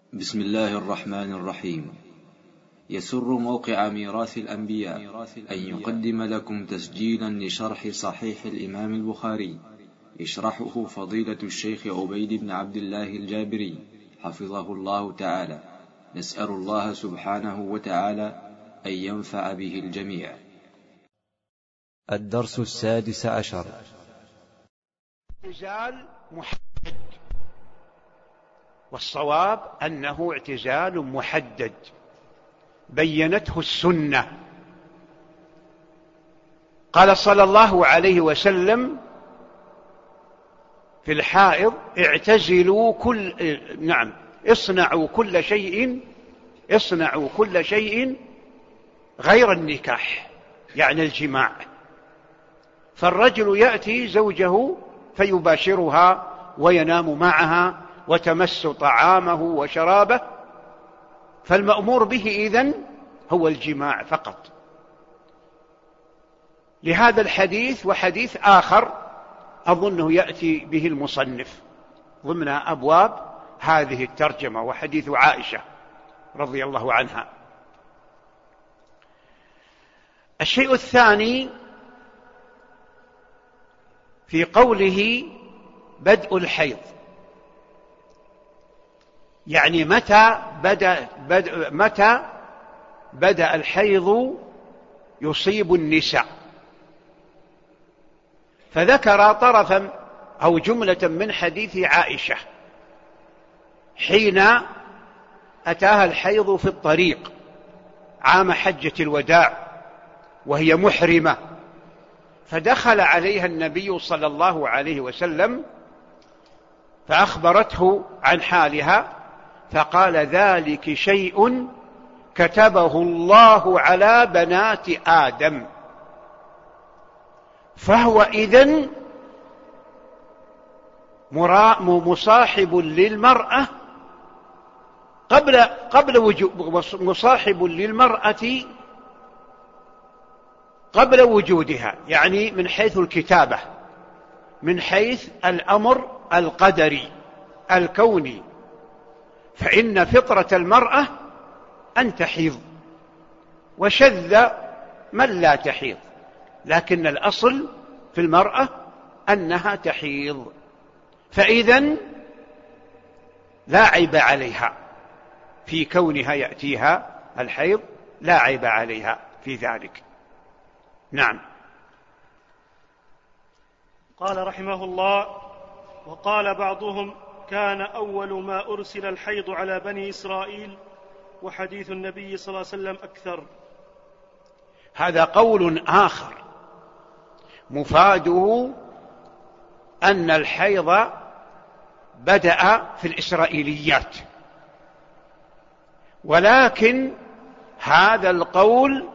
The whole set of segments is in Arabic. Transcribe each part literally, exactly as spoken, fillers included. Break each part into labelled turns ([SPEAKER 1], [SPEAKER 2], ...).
[SPEAKER 1] بسم الله الرحمن الرحيم. يسر موقع ميراث الأنبياء أن يقدم لكم تسجيلا لشرح صحيح الإمام البخاري، يشرحه فضيلة الشيخ عبيد بن عبد الله الجابري حفظه الله تعالى. نسأل الله سبحانه وتعالى أن ينفع به الجميع.
[SPEAKER 2] الدرس السادس عشر.
[SPEAKER 3] اعتزال محدد، والصواب أنه اعتزال محدد بينته السنة. قال صلى الله عليه وسلم في الحائض: اعتزلوا كل نعم اصنعوا كل شيء اصنعوا كل شيء غير النكاح، يعني الجماع. فالرجل يأتي زوجه فيباشرها وينام معها وتمس طعامه وشرابه، فالمأمور به إذن هو الجماع فقط. لهذا الحديث وحديث آخر أظنه يأتي به المصنف ضمن أبواب هذه الترجمة، وحديث عائشة رضي الله عنها. الشيء الثاني في قوله بدء الحيض، يعني متى بدأ, بدأ, متى بدأ الحيض يصيب النساء، فذكر طرفا أو جملة من حديث عائشة حين أتاها الحيض في الطريق عام حجة الوداع وهي محرمة، فدخل عليها النبي صلى الله عليه وسلم فأخبرته عن حالها، فقال: ذلك شيء كتبه الله على بنات آدم. فهو إذن مصاحب للمرأة قبل قبل وجود مصاحب للمرأة قبل وجودها، يعني من حيث الكتابة، من حيث الأمر القدري الكوني. فإن فطرة المرأة أن تحيض، وشذ من لا تحيض، لكن الأصل في المرأة أنها تحيض، فإذن لا عيب عليها في كونها يأتيها الحيض، لا عيب عليها في ذلك. نعم.
[SPEAKER 4] قال رحمه الله: وقال بعضهم: كان أول ما أرسل الحيض على بني إسرائيل، وحديث النبي صلى الله عليه وسلم أكثر.
[SPEAKER 3] هذا قول آخر مفاده أن الحيض بدأ في الإسرائيليات، ولكن هذا القول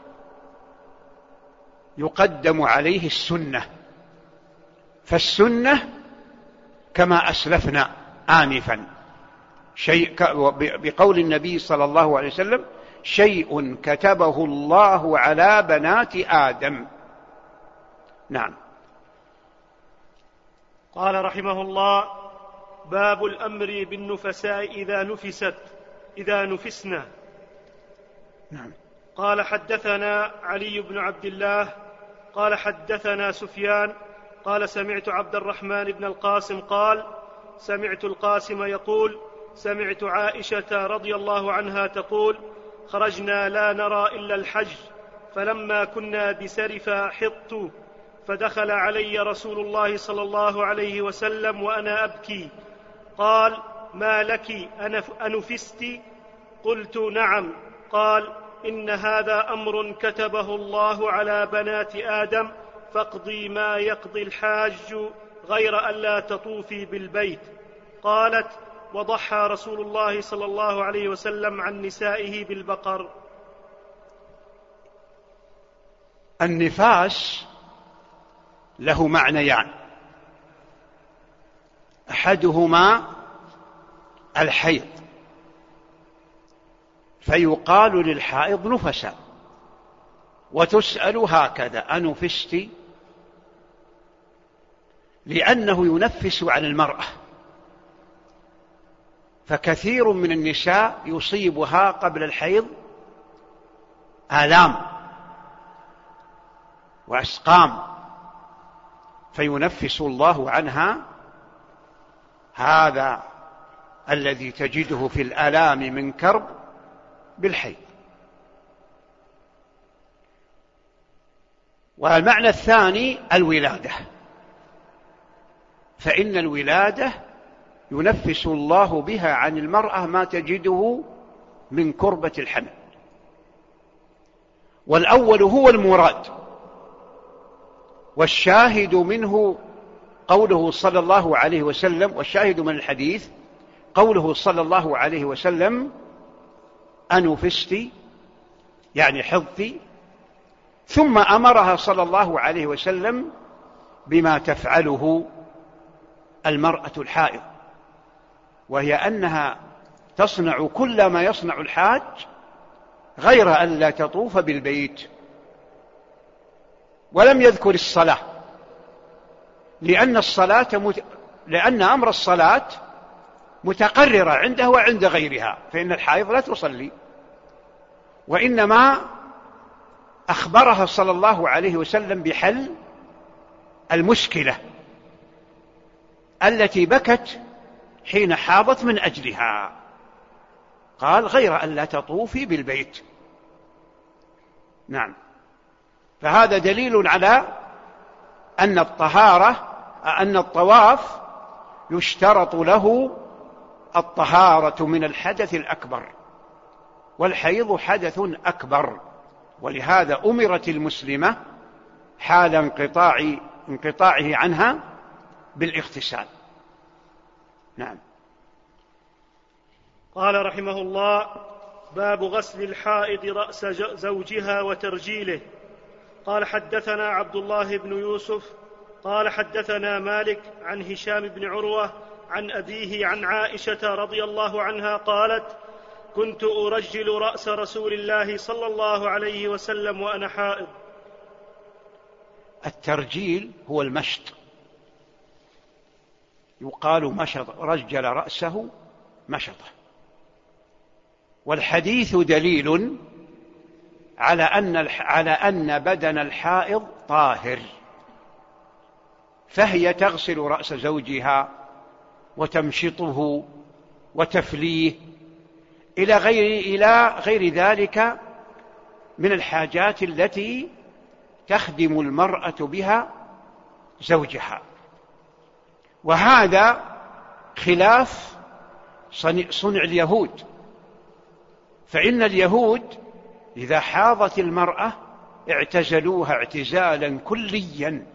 [SPEAKER 3] يقدم عليه السنة، فالسنة كما أسلفنا آنفا شيء بقول النبي صلى الله عليه وسلم: شيء كتبه الله على بنات آدم. نعم.
[SPEAKER 4] قال رحمه الله: باب الأمر بالنفساء إذا نفست إذا نفسنا.
[SPEAKER 3] نعم.
[SPEAKER 4] قال: حدثنا علي بن عبد الله قال حدثنا سفيان قال: سمعت عبد الرحمن بن القاسم قال: سمعت القاسم يقول: سمعت عائشة رضي الله عنها تقول: خرجنا لا نرى إلا الحج، فلما كنا بسرف حطت، فدخل علي رسول الله صلى الله عليه وسلم وأنا أبكي، قال: ما لك أنفست؟ قلت: نعم. قال: إن هذا أمر كتبه الله على بنات آدم، فاقضي ما يقضي الحاج غير أن لا تطوفي بالبيت. قالت: وضحى رسول الله صلى الله عليه وسلم عن نسائه بالبقر.
[SPEAKER 3] النفاس له معنيان: أحدهما الحيض، فيقال للحائض نفسا، وتسأل هكذا: أنفست؟ لأنه ينفس عن المرأة، فكثير من النساء يصيبها قبل الحيض آلام وأسقام، فينفس الله عنها هذا الذي تجده في الآلام من كرب بالحيض. والمعنى الثاني الولادة، فإن الولادة ينفس الله بها عن المرأة ما تجده من كربة الحمل. والأول هو المراد، والشاهد منه قوله صلى الله عليه وسلم، والشاهد من الحديث قوله صلى الله عليه وسلم: أنفست، يعني حضت. ثم أمرها صلى الله عليه وسلم بما تفعله المرأة الحائض، وهي أنها تصنع كل ما يصنع الحاج غير أن لا تطوف بالبيت. ولم يذكر الصلاة، لأن الصلاة مت... لأن أمر الصلاة متقررة عنده وعند غيرها، فإن الحائض لا تصلي، وإنما أخبرها صلى الله عليه وسلم بحل المشكلة التي بكت حين حاضت من أجلها، قال: غير أن لا تطوفي بالبيت. نعم، فهذا دليل على أن الطهارة أن الطواف يشترط له الطهارة من الحدث الأكبر، والحيض حدث أكبر، ولهذا أمرت المسلمة حال انقطاع انقطاعه عنها بالاغتسال. نعم.
[SPEAKER 4] قال رحمه الله: باب غسل الحائض رأس زوجها وترجيله. قال: حدثنا عبد الله بن يوسف قال حدثنا مالك عن هشام بن عروة عن أبيه عن عائشة رضي الله عنها قالت: كنت أرجل رأس رسول الله صلى الله عليه وسلم وأنا حائض.
[SPEAKER 3] الترجيل هو المشط، يقال مشط، رجل رأسه مشطه. والحديث دليل على أن على أن بدن الحائض طاهر، فهي تغسل رأس زوجها وتمشطه وتفليه إلى غير إلى غير ذلك من الحاجات التي تخدم المرأة بها زوجها. وهذا خلاف صنع اليهود، فإن اليهود إذا حاضت المرأة اعتزلوها اعتزالا كليا،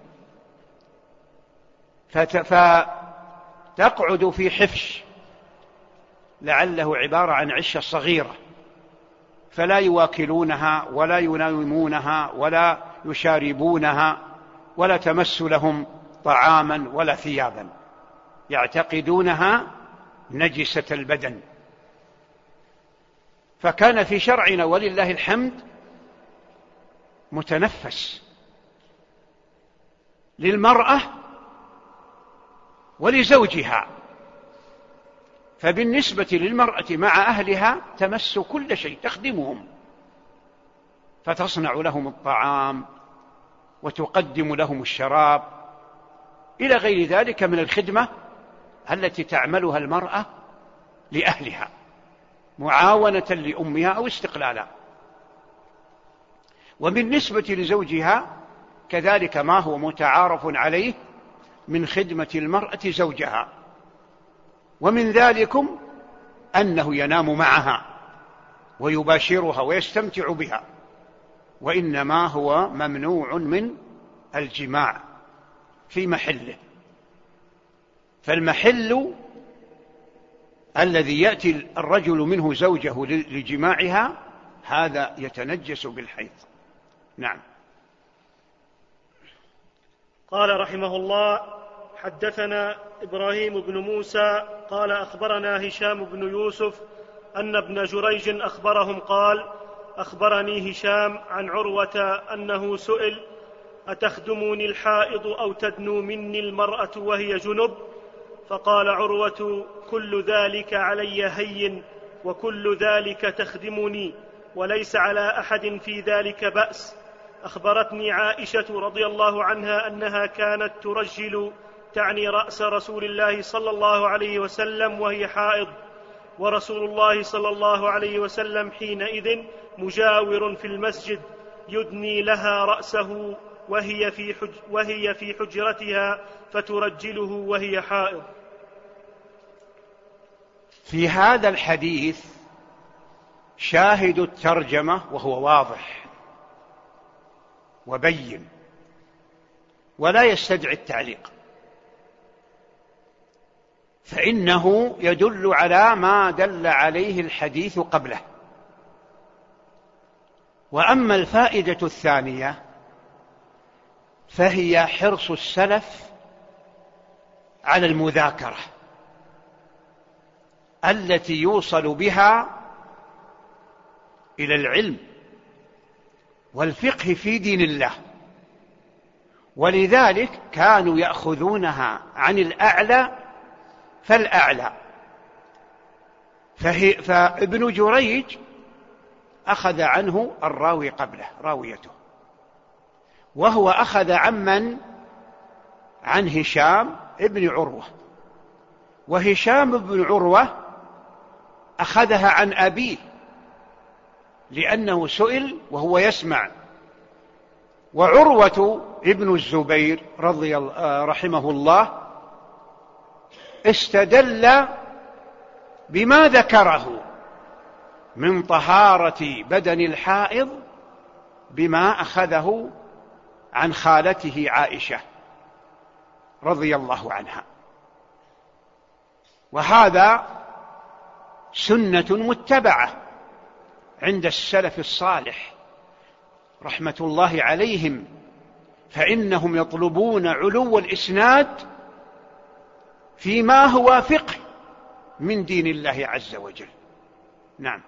[SPEAKER 3] فتقعد في حفش لعله عبارة عن عشة صغيرة، فلا يواكلونها ولا يناومونها ولا يشاربونها ولا تمس لهم طعاما ولا ثيابا، يعتقدونها نجسة البدن. فكان في شرعنا ولله الحمد متنفس للمرأة ولزوجها، فبالنسبة للمرأة مع أهلها تمس كل شيء، تخدمهم، فتصنع لهم الطعام وتقدم لهم الشراب إلى غير ذلك من الخدمة التي تعملها المرأة لأهلها معاونة لأمها أو استقلالا. وبالنسبة لزوجها كذلك ما هو متعارف عليه من خدمة المرأة زوجها، ومن ذلكم أنه ينام معها ويباشرها ويستمتع بها، وإنما هو ممنوع من الجماع في محله. فالمحل الذي يأتي الرجل منه زوجه لجماعها هذا يتنجس بالحيض. نعم.
[SPEAKER 4] قال رحمه الله: حدثنا إبراهيم بن موسى قال أخبرنا هشام بن يوسف أن ابن جريج أخبرهم قال: أخبرني هشام عن عروة أنه سئل: أتخدمني الحائض أو تدنو مني المرأة وهي جنب؟ فقال عروة: كل ذلك علي هين، وكل ذلك تخدمني، وليس على أحد في ذلك بأس. أخبرتني عائشة رضي الله عنها أنها كانت ترجل، تعني رأس رسول الله صلى الله عليه وسلم، وهي حائض، ورسول الله صلى الله عليه وسلم حينئذ مجاور في المسجد، يدني لها رأسه وهي في, حج وهي في حجرتها فترجله وهي حائض.
[SPEAKER 3] في هذا الحديث شاهد الترجمة وهو واضح وبين ولا يستدعي التعليق، فإنه يدل على ما دل عليه الحديث قبله. وأما الفائدة الثانية فهي حرص السلف على المذاكرة التي يوصل بها إلى العلم والفقه في دين الله، ولذلك كانوا يأخذونها عن الأعلى فالأعلى. فهي فابن جريج أخذ عنه الراوي قبله راويته، وهو أخذ عمن عن هشام ابن عروة، وهشام بن عروة أخذها عن أبيه لأنه سئل وهو يسمع. وعروة ابن الزبير رضي الله رحمه الله استدل بما ذكره من طهارة بدن الحائض بما أخذه عن خالته عائشة رضي الله عنها، وهذا سنة متبعة عند السلف الصالح رحمة الله عليهم، فإنهم يطلبون علو الإسناد فيما هو فقه من دين الله عز وجل. نعم.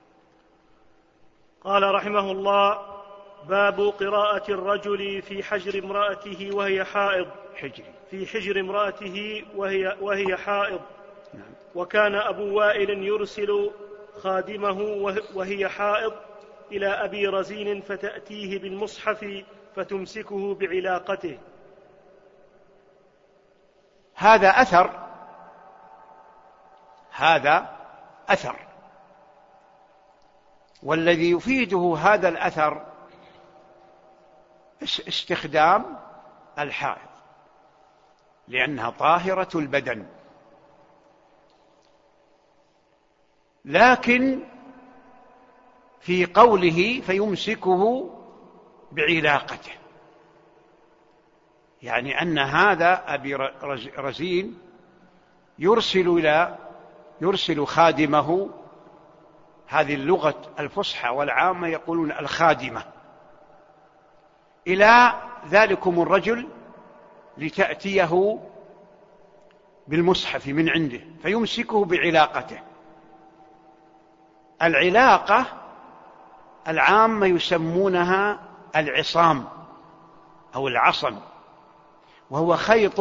[SPEAKER 4] قال رحمه الله: باب قراءة الرجل في حجر امرأته وهي حائض.
[SPEAKER 3] حجر
[SPEAKER 4] في حجر امرأته وهي, وهي حائض.
[SPEAKER 3] نعم.
[SPEAKER 4] وكان أبو وائل يرسل خادمه وهي حائض إلى أبي رزين فتأتيه بالمصحف فتمسكه بعلاقته.
[SPEAKER 3] هذا أثر هذا أثر والذي يفيده هذا الأثر استخدام الحائض لأنها طاهرة البدن، لكن في قوله فيمسكه بعلاقته يعني أن هذا أبي رزين يرسل إلى يرسل خادمه، هذه اللغة الفصحى والعامة يقولون الخادمة، إلى ذلكم الرجل لتأتيه بالمصحف من عنده فيمسكه بعلاقته. العلاقة العامة يسمونها العصام أو العصم، وهو خيط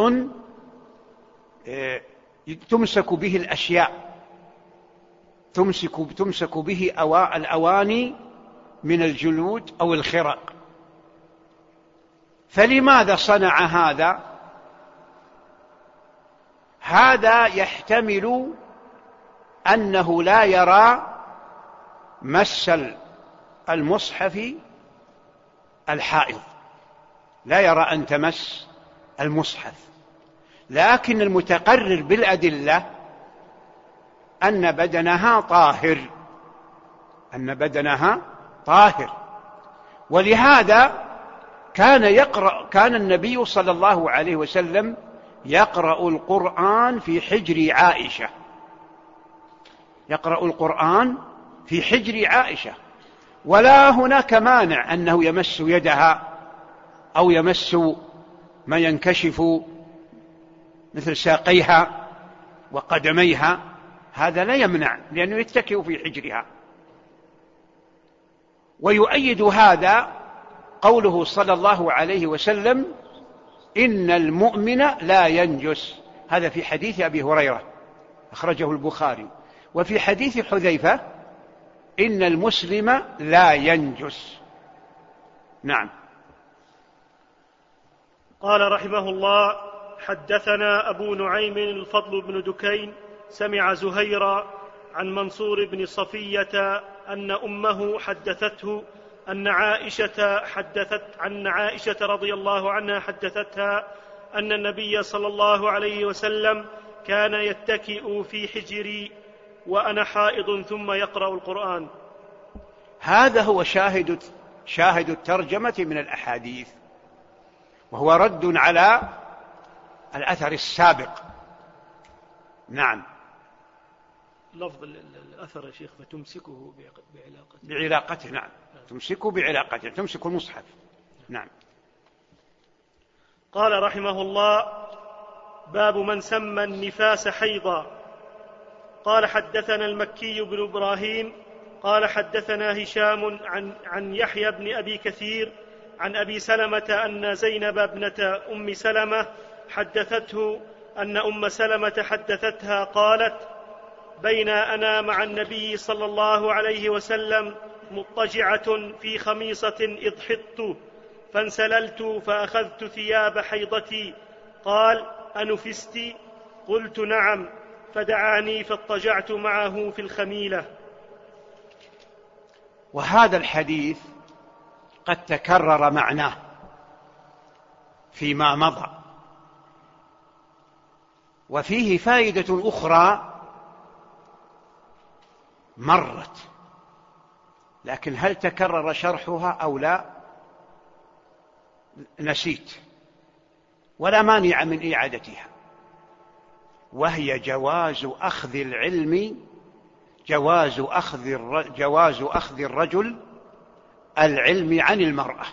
[SPEAKER 3] تمسك به الأشياء، تمسك, تمسك به الأواني من الجلود أو الخرق. فلماذا صنع هذا؟ هذا يحتمل أنه لا يرى مس المصحف الحائض، لا يرى أن تمس المصحف، لكن المتقرر بالأدلة أن بدنها طاهر أن بدنها طاهر ولهذا كان يقرأ كان النبي صلى الله عليه وسلم يقرأ القرآن في حجر عائشة يقرأ القرآن في حجر عائشة ولا هناك مانع أنه يمس يدها أو يمس ما ينكشف مثل ساقيها وقدميها، هذا لا يمنع لأنه يتكئ في حجرها. ويؤيد هذا قوله صلى الله عليه وسلم: إن المؤمن لا ينجس. هذا في حديث أبي هريرة أخرجه البخاري. وفي حديث حذيفة إن المسلم لا ينجس. نعم.
[SPEAKER 4] قال رحمه الله: حدثنا أبو نعيم الفضل بن دكين سمع زهيرا عن منصور بن صفية أن أمه حدثته أن عائشة حدثت عن عائشة رضي الله عنها حدثتها أن النبي صلى الله عليه وسلم كان يتكئ في حجري وأنا حائض ثم يقرأ القرآن.
[SPEAKER 3] هذا هو شاهد شاهد الترجمة من الأحاديث، وهو رد على الأثر السابق. نعم.
[SPEAKER 4] لفظ الأثر يا شيخ: فتمسكه بعلاقته.
[SPEAKER 3] بعلاقته. نعم. تمسكه بعلاقته، تمسك المصحف. نعم.
[SPEAKER 4] قال رحمه الله: باب من سمى النفاس حيضا. قال حدثنا المكي بن إبراهيم قال حدثنا هشام عن, عن يحيى بن أبي كثير عن أبي سلمة أن زينب ابنة أم سلمة حدثته أن أم سلمة حدثتها قالت: بين أنا مع النبي صلى الله عليه وسلم مضطجعة في خميصة إذ حضت فانسللت فأخذت ثياب حيضتي. قال: أنفست؟ قلت: نعم. فدعاني فاضطجعت معه في الخميلة.
[SPEAKER 3] وهذا الحديث قد تكرر معناه فيما مضى، وفيه فائدة أخرى مرت، لكن هل تكرر شرحها أو لا نسيت، ولا مانع من إعادتها، وهي جواز أخذ العلم جواز أخذ جواز أخذ الرجل العلم عن المرأة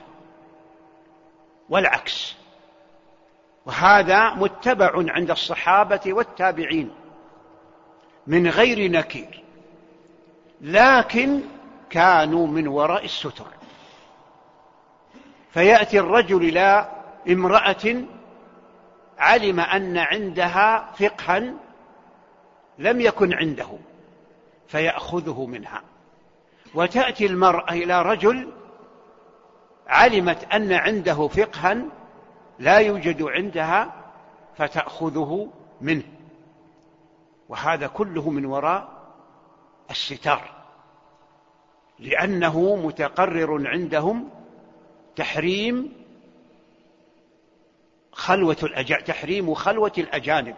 [SPEAKER 3] والعكس. وهذا متبع عند الصحابة والتابعين من غير نكير، لكن كانوا من وراء الستر. فيأتي الرجل إلى امرأة علم أن عندها فقها لم يكن عنده فيأخذه منها، وتأتي المرأة إلى رجل علمت أن عنده فقها لا يوجد عندها فتأخذه منه، وهذا كله من وراء الستار، لأنه متقرر عندهم تحريم خلوة الأجانب تحريم خلوة الأجانب.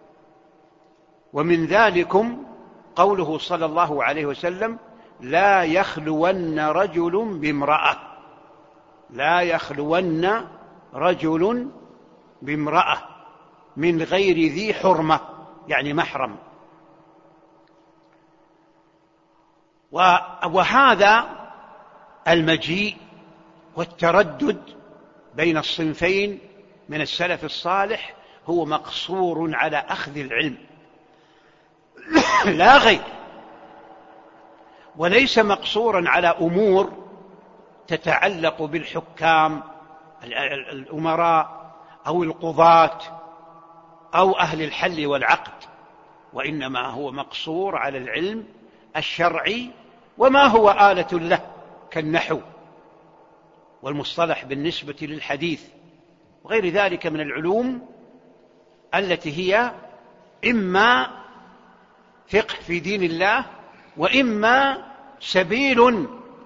[SPEAKER 3] ومن ذلكم قوله صلى الله عليه وسلم: لا يخلون رجل بامرأة لا يخلون رجل بامرأة من غير ذي حرمة، يعني محرم. وهذا المجيء والتردد بين الصنفين من السلف الصالح هو مقصور على أخذ العلم لا غير، وليس مقصورا على أمور تتعلق بالحكام الأمراء أو القضاة أو أهل الحل والعقد، وإنما هو مقصور على العلم الشرعي وما هو آلة له كالنحو والمصطلح بالنسبة للحديث وغير ذلك من العلوم التي هي إما فقه في دين الله وإما سبيل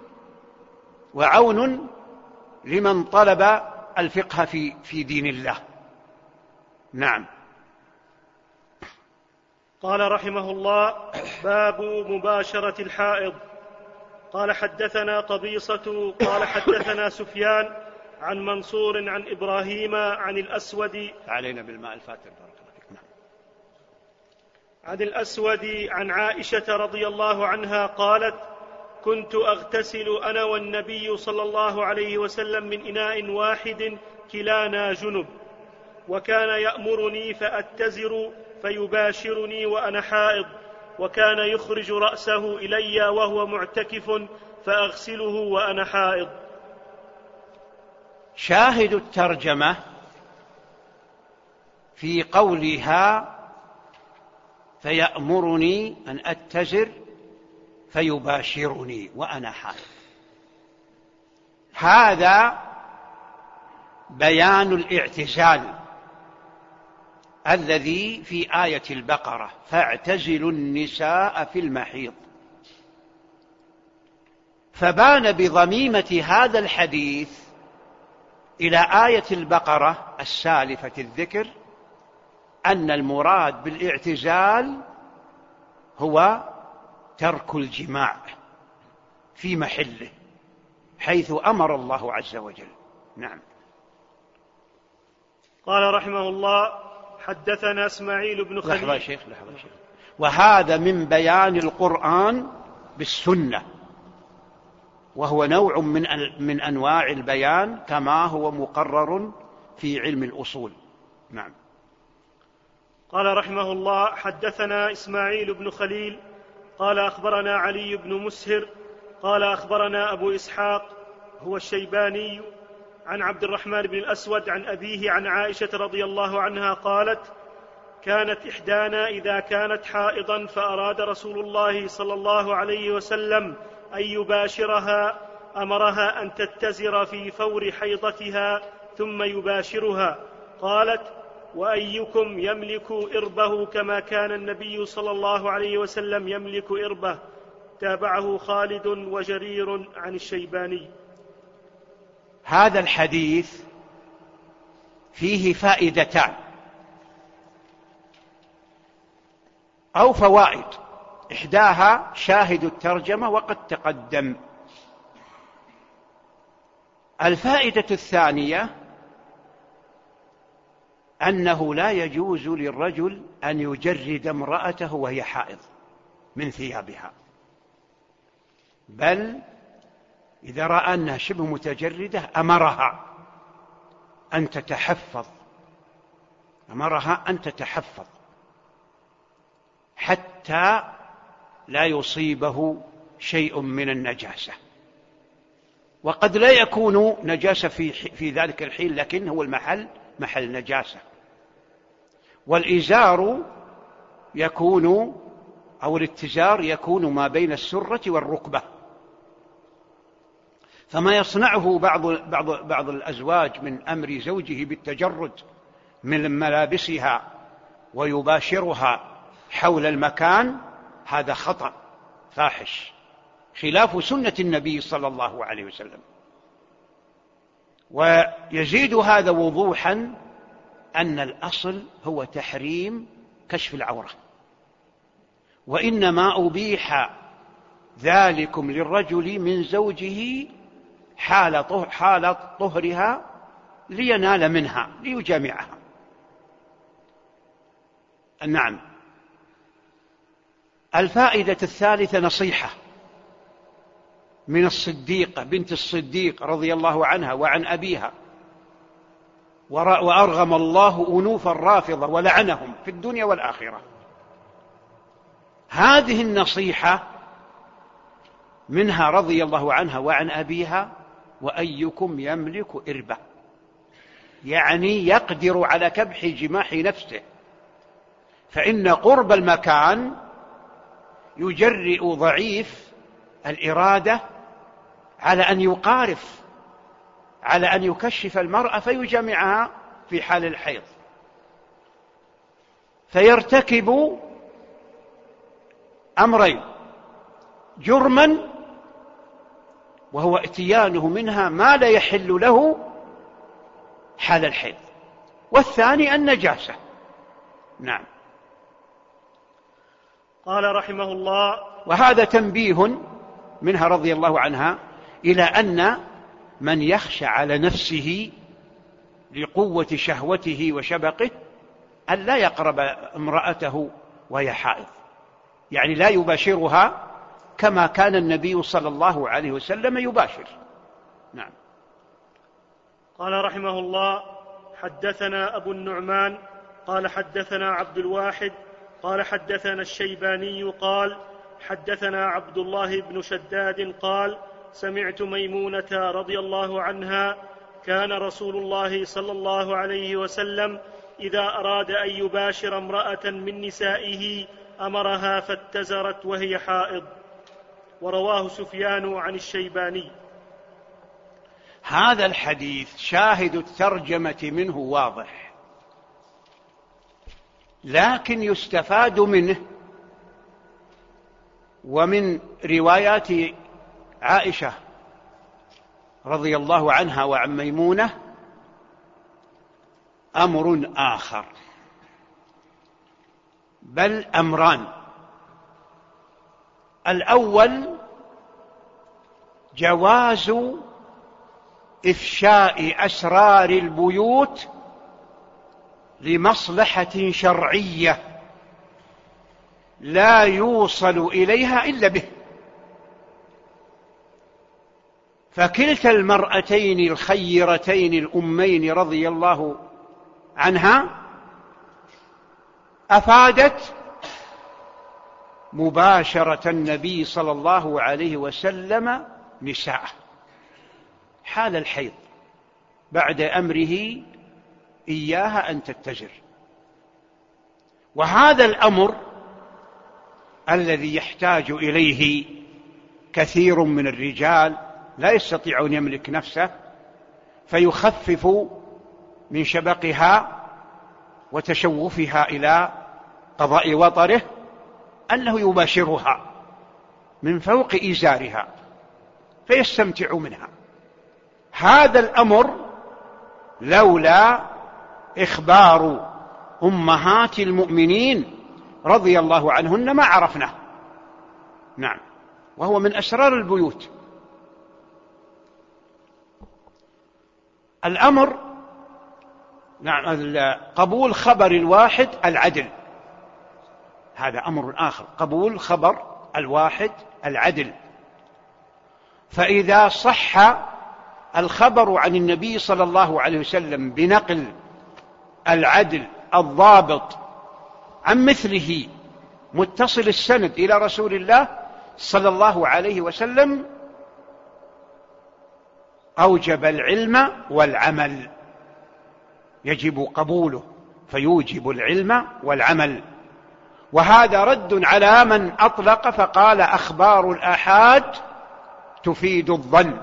[SPEAKER 3] وعون لمن طلب الفقه في في دين الله. نعم.
[SPEAKER 4] قال رحمه الله: باب مباشرة الحائض. قال حدثنا قبيصة قال حدثنا سفيان عن منصور عن إبراهيم عن الأسود
[SPEAKER 3] علينا بالماء الفاتر بارك الله فيك.
[SPEAKER 4] عن الأسود عن عائشة رضي الله عنها قالت: كنت أغتسل أنا والنبي صلى الله عليه وسلم من إناء واحد كلانا جنب، وكان يأمرني فأتزر فيباشرني وأنا حائض، وكان يخرج رأسه إلي وهو معتكف فأغسله وأنا حائض.
[SPEAKER 3] شاهد الترجمة في قولها فيأمرني أن أتزر فيباشرني وأنا حائض. هذا بيان الاعتزال الذي في آية البقرة: فاعتزلوا النساء في المحيض. فبان بضميمة هذا الحديث إلى آية البقرة السالفة الذكر أن المراد بالاعتزال هو ترك الجماع في محله حيث أمر الله عز وجل. نعم.
[SPEAKER 4] قال رحمه الله: حدثنا إسماعيل بن خليل.
[SPEAKER 3] لحظة شيخ لحظة شيخ. وهذا من بيان القرآن بالسنة، وهو نوع من من أنواع البيان كما هو مقرر في علم الأصول. نعم.
[SPEAKER 4] قال رحمه الله: حدثنا إسماعيل بن خليل قال أخبرنا علي بن مسهر قال أخبرنا أبو إسحاق هو الشيباني عن عبد الرحمن بن الأسود عن أبيه عن عائشة رضي الله عنها قالت: كانت إحدانا إذا كانت حائضا فأراد رسول الله صلى الله عليه وسلم أن يباشرها أمرها أن تتزر في فور حيضتها ثم يباشرها. قالت: وأيكم يملك إربه كما كان النبي صلى الله عليه وسلم يملك إربه. تابعه خالد وجرير عن الشيباني.
[SPEAKER 3] هذا الحديث فيه فائدتان أو فوائد، إحداها شاهد الترجمة وقد تقدم. الفائدة الثانية أنه لا يجوز للرجل أن يجرد امرأته وهي حائض من ثيابها، بل إذا رأى أنها شبه متجردة أمرها أن تتحفظ أمرها أن تتحفظ حتى لا يصيبه شيء من النجاسة. وقد لا يكون نجاسة في, في ذلك الحين، لكن هو المحل محل نجاسة. والإزار يكون أو الاتزار يكون ما بين السرة والركبة، فما يصنعه بعض, بعض, بعض الأزواج من أمر زوجه بالتجرد من ملابسها ويباشرها حول المكان هذا خطأ فاحش خلاف سنة النبي صلى الله عليه وسلم. ويزيد هذا وضوحا أن الأصل هو تحريم كشف العورة، وإنما أبيح ذلكم للرجل من زوجه حال حال طهرها لينال منها ليجامعها. نعم. الفائدة الثالثة نصيحة من الصديقة بنت الصديق رضي الله عنها وعن أبيها، وأرغم الله أنوف الرافضة ولعنهم في الدنيا والآخرة. هذه النصيحة منها رضي الله عنها وعن أبيها: وأيكم يملك إربة، يعني يقدر على كبح جماح نفسه، فإن قرب المكان يجرئ ضعيف الإرادة على أن يقارف، على أن يكشف المرأة فيجامعها في حال الحيض، فيرتكب أمرين: جرما وهو اتيانه منها ما لا يحل له حال الحيض، والثاني النجاسة. نعم.
[SPEAKER 4] قال رحمه الله:
[SPEAKER 3] وهذا تنبيه منها رضي الله عنها إلى أن من يخشى على نفسه لقوة شهوته وشبقه أن لا يقرب امرأته وهي حائض، يعني لا يباشرها كما كان النبي صلى الله عليه وسلم يباشر. نعم.
[SPEAKER 4] قال رحمه الله: حدثنا أبو النعمان قال حدثنا عبد الواحد قال حدثنا الشيباني قال حدثنا عبد الله بن شداد قال: سمعت ميمونة رضي الله عنها: كان رسول الله صلى الله عليه وسلم إذا أراد أن يباشر امرأة من نسائه أمرها فاتزرت وهي حائض. ورواه سفيان عن الشيباني.
[SPEAKER 3] هذا الحديث شاهد الترجمة منه واضح، لكن يستفاد منه ومن روايات عائشة رضي الله عنها وعن ميمونة أمر آخر، بل أمران. الأول جواز إفشاء أسرار البيوت لمصلحة شرعية لا يوصل إليها إلا به. فكلتا المرأتين الخيرتين الأمين رضي الله عنها أفادت مباشرة النبي صلى الله عليه وسلم نساءه حال الحيض بعد أمره إياها أن تتزر. وهذا الأمر الذي يحتاج إليه كثير من الرجال لا يستطيع أن يملك نفسه، فيخفف من شبقها وتشوفها إلى قضاء وطره أنه يباشرها من فوق إزارها فيستمتع منها. هذا الأمر لولا إخبار أمهات المؤمنين رضي الله عنهن ما عرفناه. نعم، وهو من أسرار البيوت. الأمر نعم قبول خبر الواحد العدل، هذا أمر آخر، قبول خبر الواحد العدل. فإذا صح الخبر عن النبي صلى الله عليه وسلم بنقل العدل الضابط عن مثله متصل السند إلى رسول الله صلى الله عليه وسلم أوجب العلم والعمل، يجب قبوله فيوجب العلم والعمل. وهذا رد على من أطلق فقال أخبار الآحاد تفيد الظن.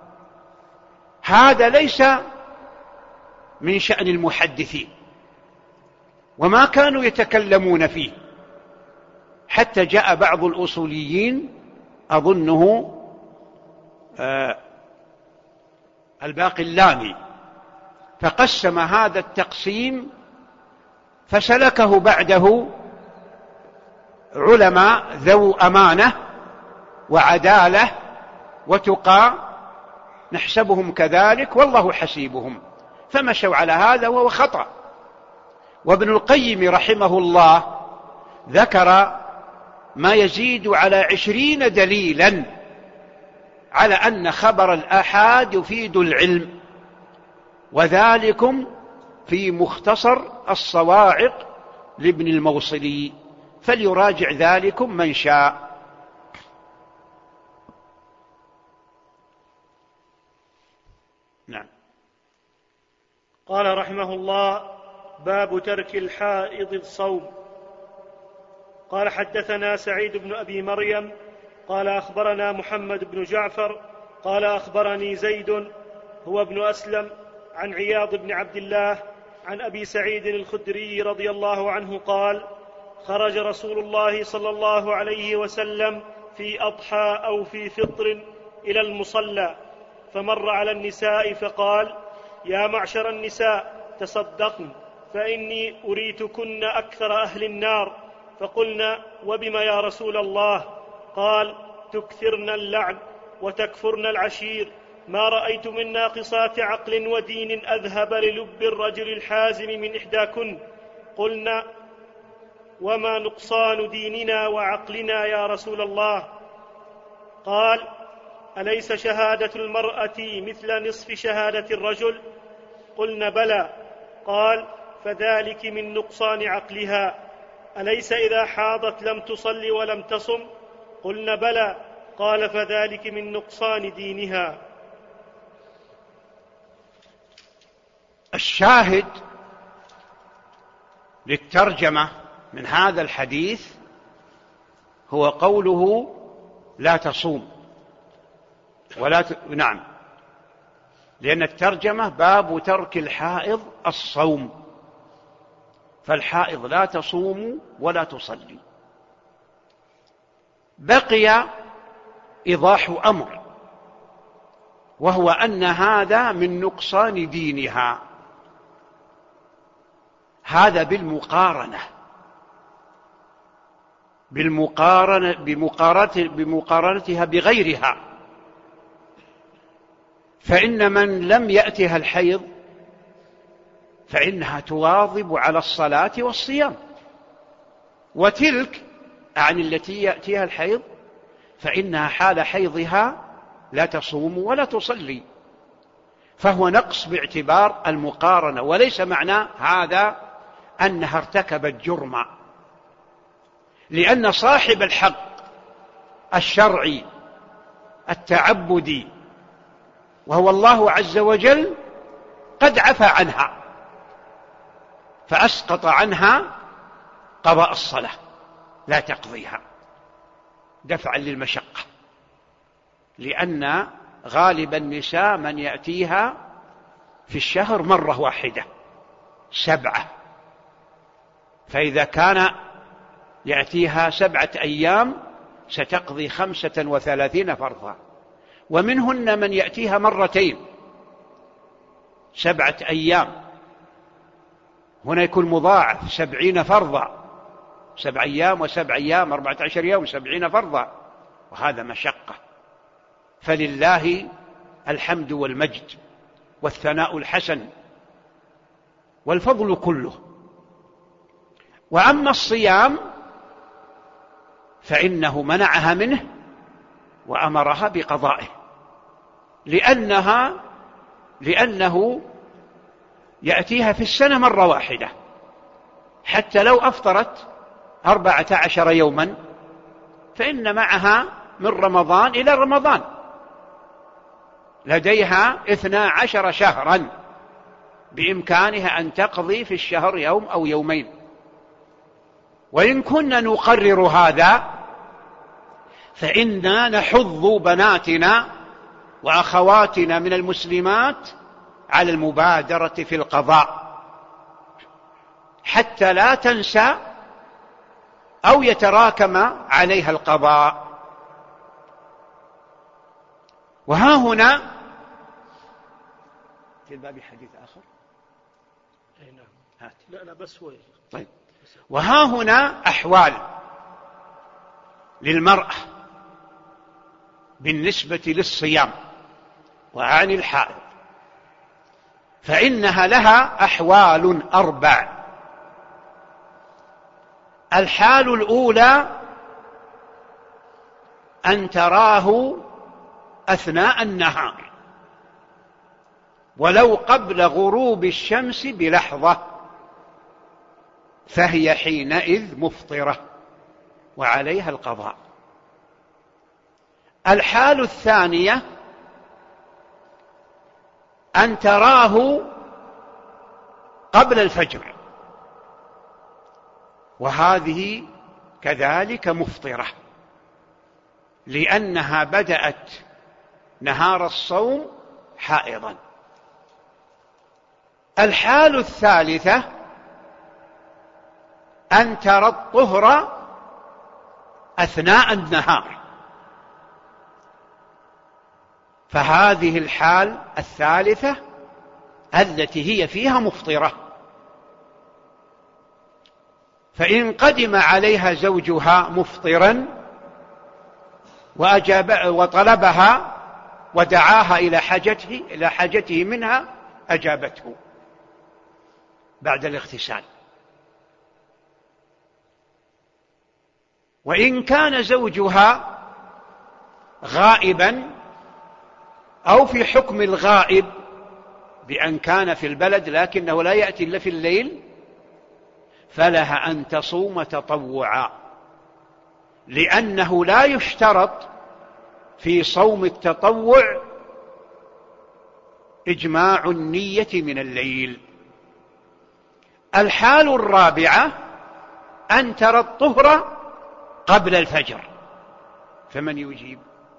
[SPEAKER 3] هذا ليس من شأن المحدثين وما كانوا يتكلمون فيه، حتى جاء بعض الأصوليين أظنه آه الباقلاني فقسم هذا التقسيم فسلكه بعده علماء ذو أمانة وعدالة وتقى نحسبهم كذلك والله حسيبهم، فمشوا على هذا وهو خطأ. وابن القيم رحمه الله ذكر ما يزيد على عشرين دليلا على أن خبر الآحاد يفيد العلم، وذلكم في مختصر الصواعق لابن الموصلي، فليراجع ذلكم من شاء. نعم.
[SPEAKER 4] قال رحمه الله: باب ترك الحائض الصوم. قال حدثنا سعيد بن أبي مريم قال أخبرنا محمد بن جعفر قال أخبرني زيد هو ابن أسلم عن عياض بن عبد الله عن أبي سعيد الخدري رضي الله عنه قال: خرج رسول الله صلى الله عليه وسلم في أضحى أو في فطر إلى المصلى، فمر على النساء فقال: يا معشر النساء تصدقن فإني أريتكن أكثر أهل النار. فقلنا: وبما يا رسول الله؟ قال: تكثرن اللعن وتكفرن العشير، ما رأيت من ناقصات عقل ودين أذهب للب الرجل الحازم من إحداكن. قلنا: وما نقصان ديننا وعقلنا يا رسول الله؟ قال: أليس شهادة المرأة مثل نصف شهادة الرجل؟ قلنا: بلى. قال: فذلك من نقصان عقلها. أليس إذا حاضت لم تصل ولم تصم؟ قلنا: بلى. قال: فذلك من نقصان دينها.
[SPEAKER 3] الشاهد للترجمة من هذا الحديث هو قوله لا تصوم ولا ت... نعم، لأن الترجمة باب ترك الحائض الصوم، فالحائض لا تصوم ولا تصلي. بقي إيضاح أمر، وهو أن هذا من نقصان دينها، هذا بالمقارنة بالمقارنة بمقارنة بمقارنتها بغيرها. فإن من لم يأتها الحيض فإنها تواظب على الصلاة والصيام، وتلك عن التي يأتيها الحيض فإنها حال حيضها لا تصوم ولا تصلي، فهو نقص باعتبار المقارنة، وليس معنى هذا أنها ارتكبت جرما، لأن صاحب الحق الشرعي التعبدي وهو الله عز وجل قد عفى عنها فأسقط عنها قضاء الصلاة، لا تقضيها دفعا للمشقة، لأن غالب النساء من يأتيها في الشهر مرة واحدة سبعة، فإذا كان يأتيها سبعة أيام ستقضي خمسة وثلاثين فرضا، ومنهن من يأتيها مرتين سبعة أيام، هنا يكون مضاعف سبعين فرضا، سبع أيام وسبع أيام أربعة عشر يوم سبعين فرضا، وهذا مشقة. فلله الحمد والمجد والثناء الحسن والفضل كله. وأما الصيام فإنه منعها منه وأمرها بقضائه، لأنها لأنه يأتيها في السنة مرة واحدة، حتى لو أفطرت أربعة عشر يوما فإن معها من رمضان إلى رمضان لديها اثنا عشر شهرا، بإمكانها أن تقضي في الشهر يوم أو يومين. وإن كنا نقرر هذا فإنا نحض بناتنا وأخواتنا من المسلمات على المبادرة في القضاء حتى لا تنسى أو يتراكم عليها القضاء. وها هنا في الباب حديث آخر.
[SPEAKER 4] أي نعم. هات. لا لا بس هو.
[SPEAKER 3] طيب. وها هنا أحوال للمرأة بالنسبة للصيام وعن الحائض، فإنها لها أحوال أربع. الحال الأولى أن تراه أثناء النهار ولو قبل غروب الشمس بلحظة، فهي حينئذ مفطرة وعليها القضاء. الحال الثانية أن تراه قبل الفجر، وهذه كذلك مفطرة لأنها بدأت نهار الصوم حائضا. الحال الثالثة أن ترى الطهر أثناء النهار، فهذه الحال الثالثة التي هي فيها مفطرة. فإن قدم عليها زوجها مفطرا وأجاب وطلبها ودعاها إلى حاجته إلى حاجته منها أجابته بعد الاغتسال. وإن كان زوجها غائبا أو في حكم الغائب بأن كان في البلد لكنه لا يأتي إلا في الليل، فلها أن تصوم تطوعا، لأنه لا يشترط في صوم التطوع إجماع النية من الليل. الحال الرابعة أن ترى الطهر قبل الفجر، فمن يجيب؟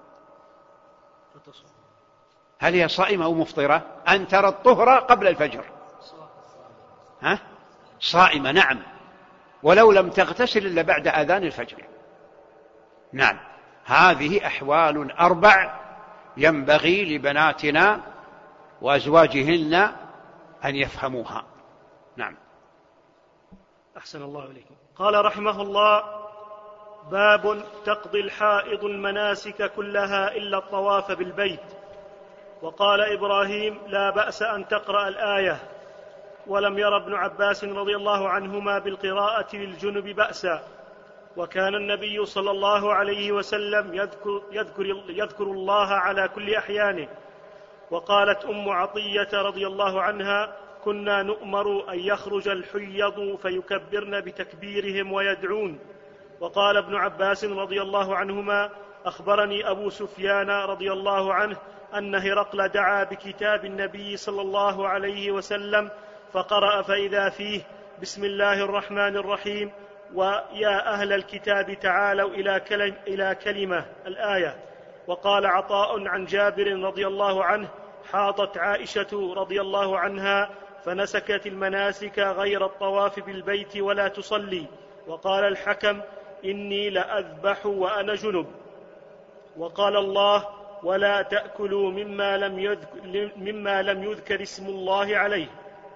[SPEAKER 3] هل هي صائمة أو مفطرة؟ أن ترى الطهر قبل الفجر. ها؟ صائمة، نعم، ولو لم تغتسل إلا بعد آذان الفجر. نعم، هذه أحوال أربع ينبغي لبناتنا وأزواجهن أن يفهموها. نعم.
[SPEAKER 4] أحسن الله إليكم. قال رحمه الله: باب تقضي الحائض المناسك كلها إلا الطواف بالبيت. وقال إبراهيم: لا بأس أن تقرأ الآية. ولم ير ابن عباس رضي الله عنهما بالقراءة للجنب بأسا، وكان النبي صلى الله عليه وسلم يذكر, يذكر, يذكر الله على كل أحيانه. وقالت أم عطية رضي الله عنها: كنا نؤمر أن يخرج الحيض فيكبرن بتكبيرهم ويدعون. وقال ابن عباس رضي الله عنهما: أخبرني أبو سفيان رضي الله عنه أن هرقل دعا بكتاب النبي صلى الله عليه وسلم فقرأ فإذا فيه: بسم الله الرحمن الرحيم، ويا أهل الكتاب تعالوا إلى, كلم إلى كلمة الآية. وقال عطاء عن جابر رضي الله عنه: حاضت عائشة رضي الله عنها فنسكت المناسك غير الطواف بالبيت ولا تصلي. وقال الحكم: إني لأذبح وأنا جنب. وقال الله: ولا تأكلوا مما لم يذكر, مما لم يذكر اسم الله عليه.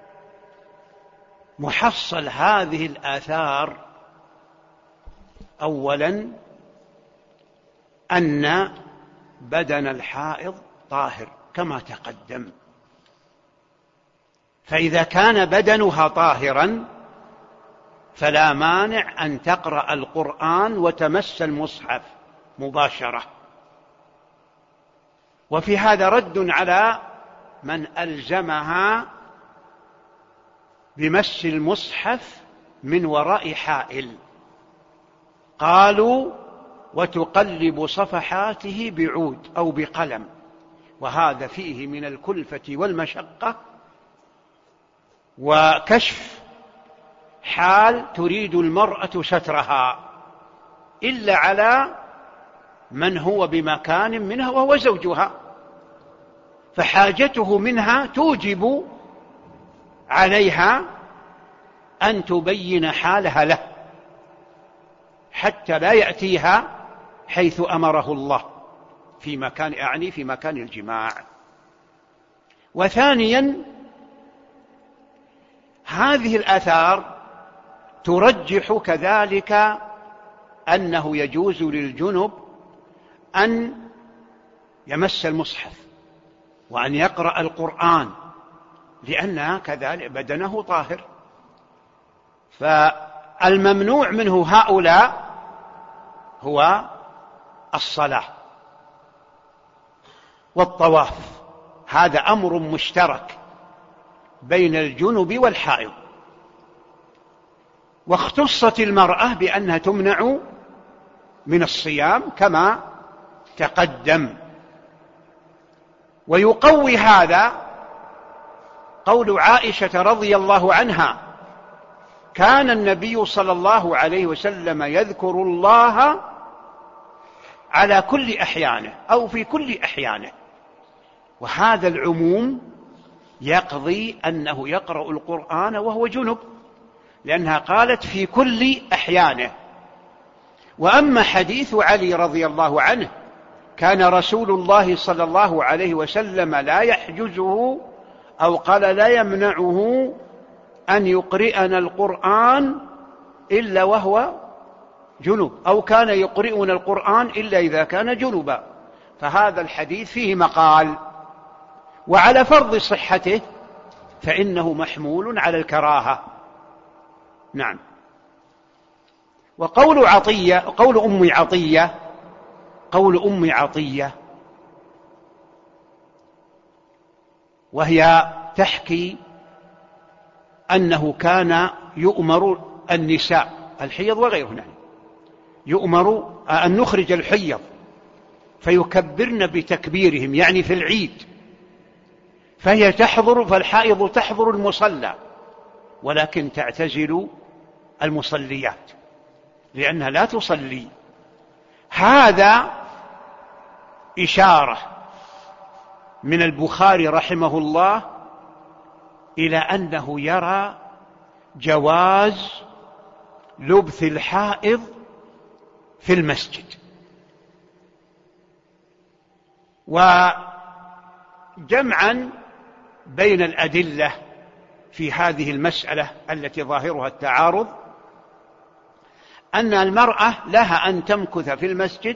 [SPEAKER 3] محصل هذه الآثار: أولا أن بدن الحائض طاهر كما تقدم، فإذا كان بدنها طاهرا فلا مانع أن تقرأ القرآن وتمس المصحف مباشرة. وفي هذا رد على من ألزمها بمس المصحف من وراء حائل، قالوا: وتقلب صفحاته بعود أو بقلم، وهذا فيه من الكلفة والمشقة وكشف حال تريد المرأة سترها، إلا على من هو بمكان منها وهو زوجها، فحاجته منها توجب عليها أن تبين حالها له حتى لا يأتيها حيث أمره الله في مكان، أعني في مكان الجماع. وثانيا هذه الآثار ترجح كذلك أنه يجوز للجنب أن يمس المصحف وأن يقرأ القرآن، لأن كذلك بدنه طاهر. فالممنوع منه هؤلاء هو الصلاة والطواف، هذا أمر مشترك بين الجنب والحائض. واختصت المرأة بأنها تمنع من الصيام كما تقدم. ويقوي هذا قول عائشة رضي الله عنها: كان النبي صلى الله عليه وسلم يذكر الله على كل أحيانه أو في كل أحيانه. وهذا العموم يقضي أنه يقرأ القرآن وهو جنب، لأنها قالت في كل أحيانه. وأما حديث علي رضي الله عنه: كان رسول الله صلى الله عليه وسلم لا يحجزه أو قال لا يمنعه أن يقرئنا القرآن إلا وهو جنب، أو كان يقرئنا القرآن إلا إذا كان جنبا، فهذا الحديث فيه مقال. وعلى فرض صحته فإنه محمول على الكراهة. نعم. وقول عطية قول أم عطية قول أم عطية وهي تحكي أنه كان يؤمر النساء الحيض وغيرهن يؤمر أن نخرج الحيض فيكبرن بتكبيرهم، يعني في العيد، فهي تحضر فالحائض تحضر المصلى ولكن تعتزل المصليات لأنها لا تصلي هذا إشارة من البخاري رحمه الله إلى أنه يرى جواز لبث الحائض في المسجد، وجمعا بين الأدلة في هذه المسألة التي ظاهرها التعارض، أن المرأة لها أن تمكث في المسجد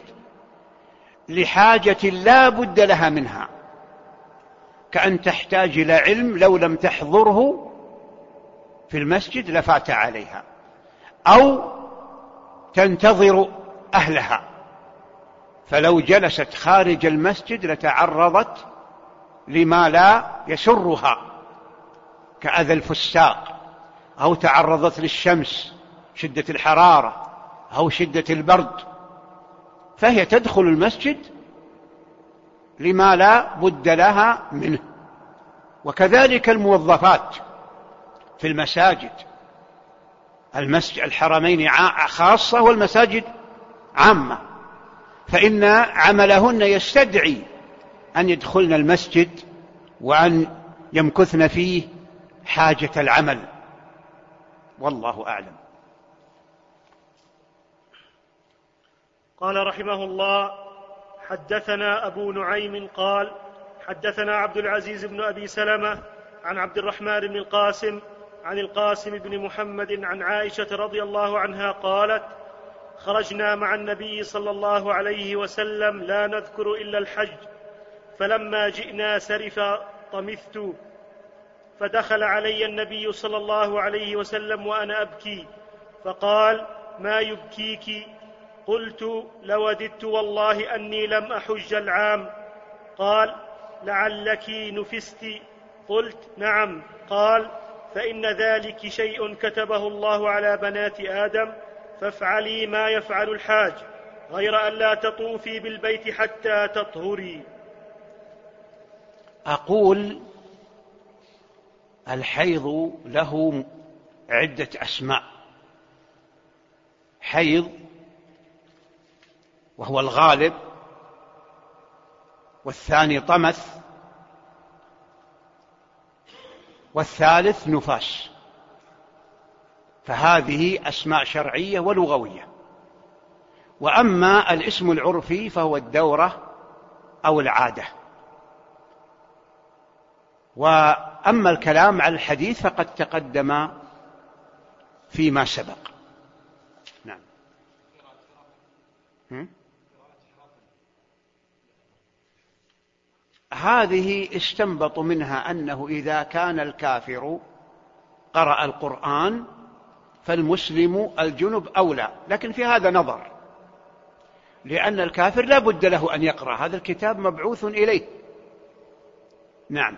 [SPEAKER 3] لحاجة لا بد لها منها، كأن تحتاج إلى علم لو لم تحضره في المسجد لفات عليها، أو تنتظر أهلها، فلو جلست خارج المسجد لتعرضت لما لا يسرها كأذى الفساق، أو تعرضت للشمس شدة الحرارة أو شدة البرد، فهي تدخل المسجد لما لا بد لها منه. وكذلك الموظفات في المساجد، المسجد الحرمين خاصة والمساجد عامة، فإن عملهن يستدعي أن يدخلن المسجد وأن يمكثن فيه حاجة العمل، والله أعلم.
[SPEAKER 4] قال رحمه الله: حدثنا أبو نعيم قال حدثنا عبد العزيز بن أبي سلمة عن عبد الرحمن بن القاسم عن القاسم بن محمد عن عائشة رضي الله عنها قالت: خرجنا مع النبي صلى الله عليه وسلم لا نذكر إلا الحج، فلما جئنا سرف طمثت، فدخل علي النبي صلى الله عليه وسلم وأنا أبكي، فقال: ما يبكيك؟ قلت: لوددت والله أني لم أحج العام. قال: لعلك نفست؟ قلت: نعم. قال: فإن ذلك شيء كتبه الله على بنات آدم، فافعلي ما يفعل الحاج، غير أن لا تطوفي بالبيت حتى تطهري.
[SPEAKER 3] أقول: الحيض له عدة أسماء: حيض وهو الغالب، والثاني طمث، والثالث نفاس، فهذه أسماء شرعية ولغوية. وأما الاسم العرفي فهو الدورة أو العادة. وأما الكلام على الحديث فقد تقدم فيما سبق. نعم. هذه استنبط منها أنه إذا كان الكافر قرأ القرآن فالمسلم الجنب أولى، لكن في هذا نظر، لأن الكافر لا بد له أن يقرأ، هذا الكتاب مبعوث إليه. نعم.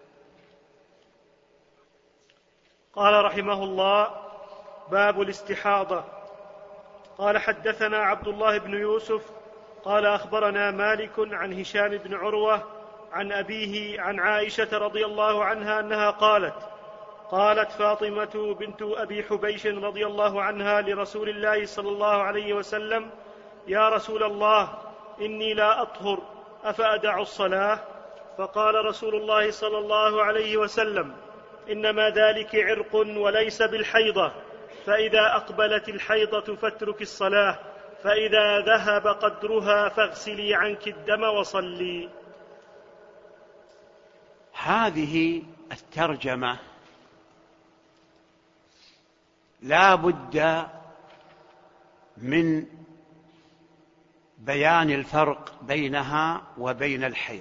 [SPEAKER 4] قال رحمه الله: باب الاستحاضة. قال حدثنا عبد الله بن يوسف قال أخبرنا مالك عن هشام بن عروة عن أبيه عن عائشة رضي الله عنها أنها قالت: قالت فاطمة بنت أبي حبيش رضي الله عنها لرسول الله صلى الله عليه وسلم: يا رسول الله، إني لا أطهر، أفأدع الصلاة؟ فقال رسول الله صلى الله عليه وسلم: إنما ذلك عرق وليس بالحيضة، فإذا أقبلت الحيضة فاترك الصلاة، فإذا ذهب قدرها فاغسلي عنك الدم وصلي.
[SPEAKER 3] هذه الترجمة لا بد من بيان الفرق بينها وبين الحيض،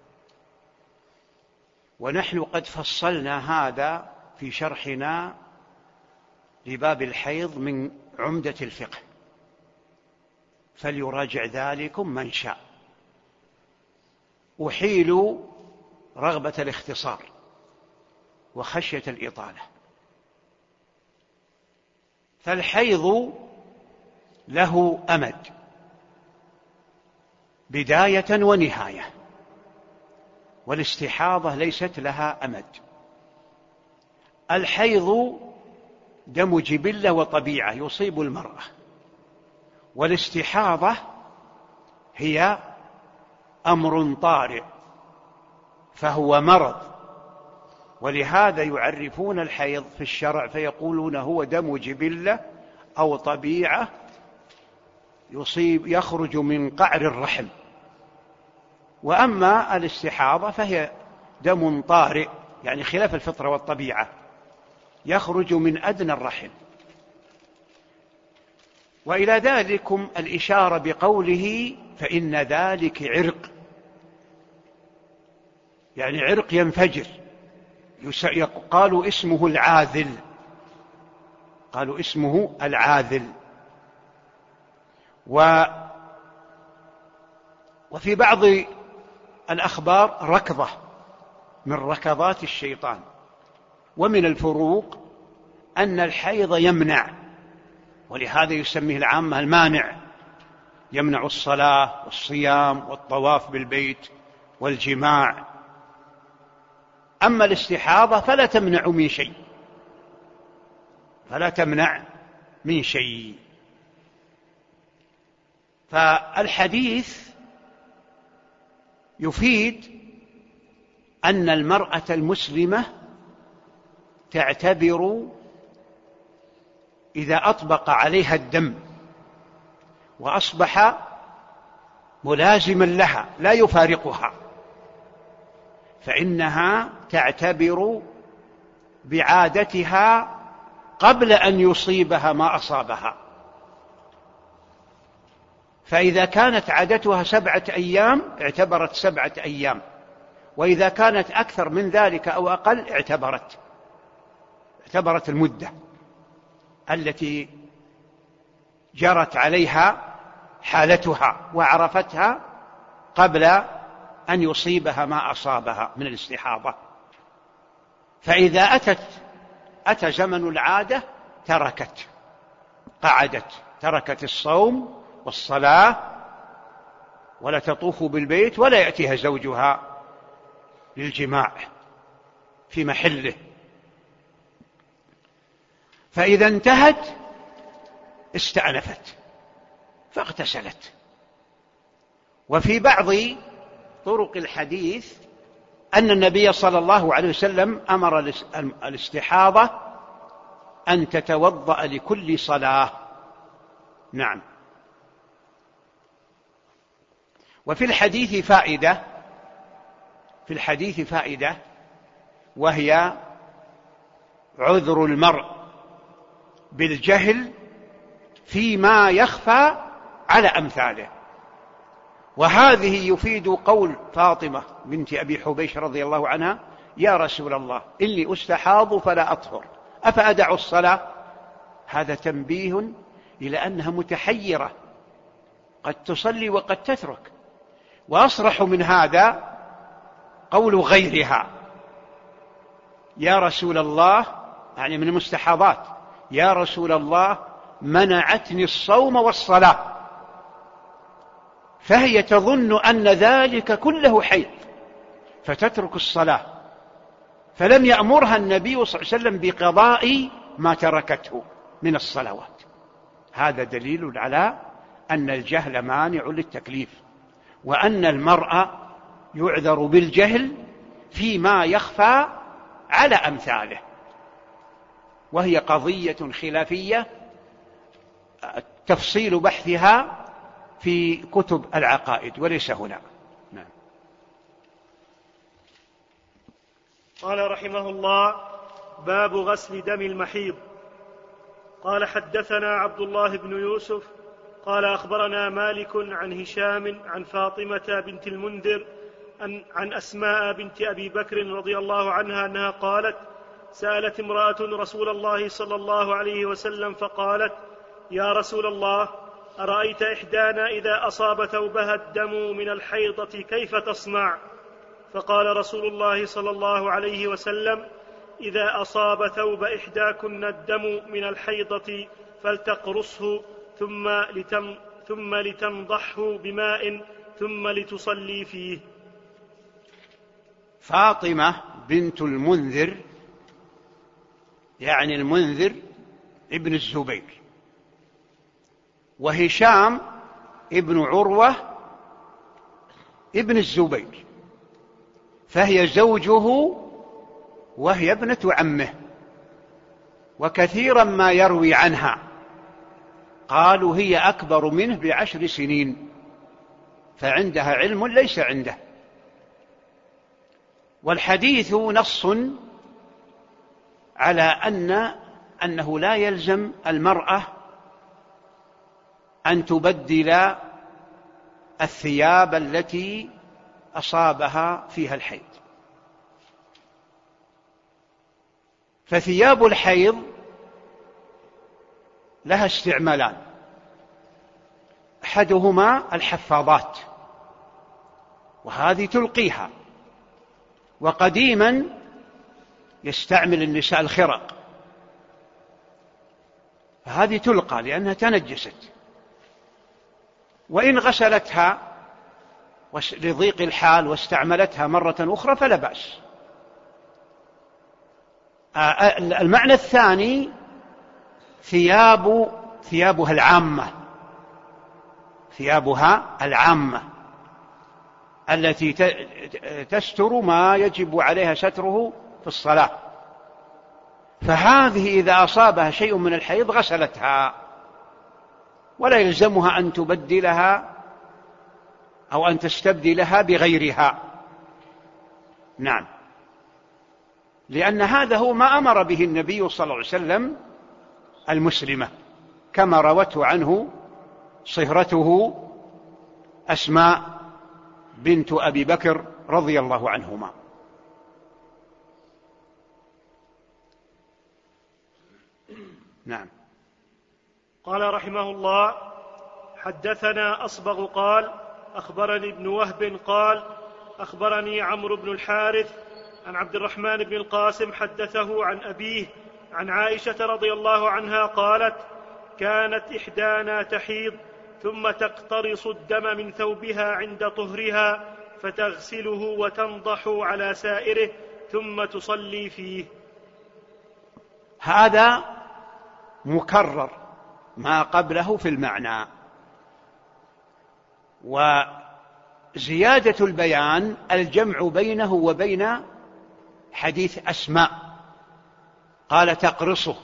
[SPEAKER 3] ونحن قد فصلنا هذا في شرحنا لباب الحيض من عمدة الفقه، فليراجع ذلكم من شاء. أحيل رغبة الاختصار وخشية الإطالة. فالحيض له أمد، بداية ونهاية، والاستحاضة ليست لها أمد. الحيض دم جبلة وطبيعة يصيب المرأة، والاستحاضة هي أمر طارئ، فهو مرض، ولهذا يعرفون الحيض في الشرع فيقولون هو دم جبلة أو طبيعة يصيب يخرج من قعر الرحم. وأما الاستحاضة فهي دم طارئ، يعني خلاف الفطرة والطبيعة، يخرج من أدنى الرحم. وإلى ذلكم الإشارة بقوله فإن ذلك عرق، يعني عرق ينفجر، قالوا اسمه العاذل، قالوا اسمه العاذل. و وفي بعض الأخبار ركضة من ركضات الشيطان. ومن الفروق أن الحيض يمنع، ولهذا يسميه العامة المانع، يمنع الصلاة والصيام والطواف بالبيت والجماع. أما الاستحاضة فلا تمنع من شيء، فلا تمنع من شيء. فالحديث يفيد أن المرأة المسلمة تعتبر إذا أطبق عليها الدم وأصبح ملازما لها لا يفارقها، فإنها تعتبر بعادتها قبل أن يصيبها ما أصابها. فإذا كانت عادتها سبعة أيام اعتبرت سبعة أيام، وإذا كانت أكثر من ذلك أو أقل اعتبرت اعتبرت المدة التي جرت عليها حالتها وعرفتها قبل أن يصيبها ما أصابها من الاستحاضة. فإذا أتت أتى زمن العادة تركت، قعدت، تركت الصوم والصلاة، ولا تطوف بالبيت، ولا يأتيها زوجها للجماع في محله. فإذا انتهت استأنفت فاغتسلت. وفي بعض طرق الحديث أن النبي صلى الله عليه وسلم أمر الاستحاضة أن تتوضأ لكل صلاة. نعم. وفي الحديث فائدة في الحديث فائدة وهي عذر المرء بالجهل فيما يخفى على أمثاله. وهذه يفيد قول فاطمة بنت أبي حبيش رضي الله عنها: يا رسول الله إني أستحاض فلا أطهر أفأدع الصلاة؟ هذا تنبيه إلى أنها متحيرة، قد تصلي وقد تترك. وأصرح من هذا قول غيرها: يا رسول الله، يعني من المستحاضات، يا رسول الله منعتني الصوم والصلاة. فهي تظن أن ذلك كله حيض فتترك الصلاة، فلم يأمرها النبي صلى الله عليه وسلم بقضاء ما تركته من الصلوات. هذا دليل على أن الجهل مانع للتكليف، وأن المرأة يعذر بالجهل فيما يخفى على أمثاله. وهي قضية خلافية تفصيل بحثها في كتب العقائد وليس هنا. نعم.
[SPEAKER 4] قال رحمه الله: باب غسل دم المحيض. قال حدثنا عبد الله بن يوسف قال أخبرنا مالك عن هشام عن فاطمة بنت المنذر عن أسماء بنت أبي بكر رضي الله عنها أنها قالت: سألت امرأة رسول الله صلى الله عليه وسلم فقالت: يا رسول الله، أرأيت إحدانا إذا أصاب ثوبها الدم من الحيضة كيف تصنع؟ فقال رسول الله صلى الله عليه وسلم: إذا أصاب ثوب إحداكن الدم من الحيضة فلتقرصه ثم, لتم ثم لتنضحه بماء ثم لتصلي فيه.
[SPEAKER 3] فاطمة بنت المنذر، يعني المنذر ابن الزبير، وهشام ابن عروة ابن الزبير، فهي زوجه وهي ابنة عمه، وكثيرا ما يروي عنها قالوا هي أكبر منه بعشر سنين، فعندها علم ليس عنده. والحديث نص على أن أنه لا يلزم المرأة أن تبدل الثياب التي أصابها فيها الحيض، فثياب الحيض لها استعمالان، أحدهما الحفاضات، وهذه تلقيها، وقديما يستعمل النساء الخرق، فهذه تلقى لأنها تنجست، وإن غسلتها لضيق الحال واستعملتها مرة أخرى فلا بأس. المعنى الثاني ثياب ثيابها العامة، ثيابها العامة التي تستر ما يجب عليها ستره في الصلاة، فهذه إذا أصابها شيء من الحيض غسلتها، ولا يلزمها أن تبدلها أو أن تستبدلها بغيرها. نعم، لأن هذا هو ما أمر به النبي صلى الله عليه وسلم المسلمة، كما روته عنه صهرته أسماء بنت أبي بكر رضي الله عنهما. نعم.
[SPEAKER 4] قال رحمه الله: حدثنا أصبغ قال أخبرني ابن وهب قال أخبرني عمرو بن الحارث عن عبد الرحمن بن القاسم حدثه عن أبيه عن عائشة رضي الله عنها قالت: كانت إحدانا تحيض ثم تقترص الدم من ثوبها عند طهرها فتغسله وتنضح على سائره ثم تصلي فيه.
[SPEAKER 3] هذا مكرر ما قبله في المعنى، وزيادة البيان الجمع بينه وبين حديث أسماء، قال تقرصه،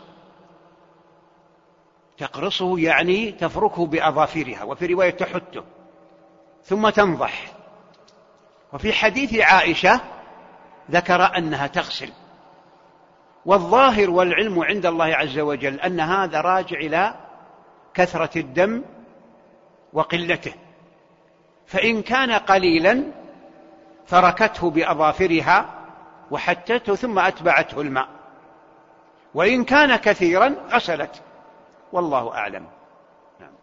[SPEAKER 3] تقرصه يعني تفركه بأظافرها، وفي رواية تحته ثم تنضح. وفي حديث عائشة ذكر أنها تغسل، والظاهر والعلم عند الله عز وجل أن هذا راجع إلى كثرة الدم وقلته، فإن كان قليلا فركته بأظافرها وحتته ثم أتبعته الماء، وإن كان كثيرا غسلت، والله أعلم. نعم.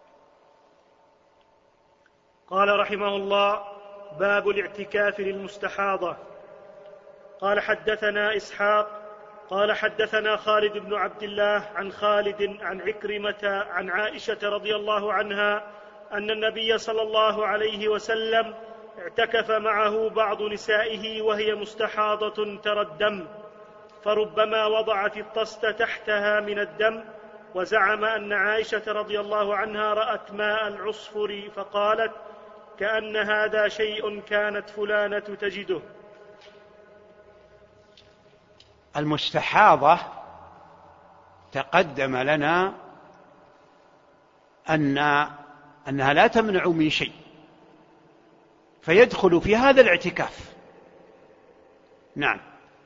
[SPEAKER 4] قال رحمه الله: باب الاعتكاف للمستحاضة. قال حدثنا إسحاق قال حدثنا خالد بن عبد الله عن خالد عن عكرمة عن عائشة رضي الله عنها أن النبي صلى الله عليه وسلم اعتكف معه بعض نسائه وهي مستحاضة ترى الدم، فربما وضعت الطست تحتها من الدم، وزعم أن عائشة رضي الله عنها رأت ماء العصفر فقالت: كأن هذا شيء كانت فلانة تجده.
[SPEAKER 3] المستحاضة تقدم لنا أن أنها لا تمنع من شيء، فيدخل في هذا الاعتكاف. نعم.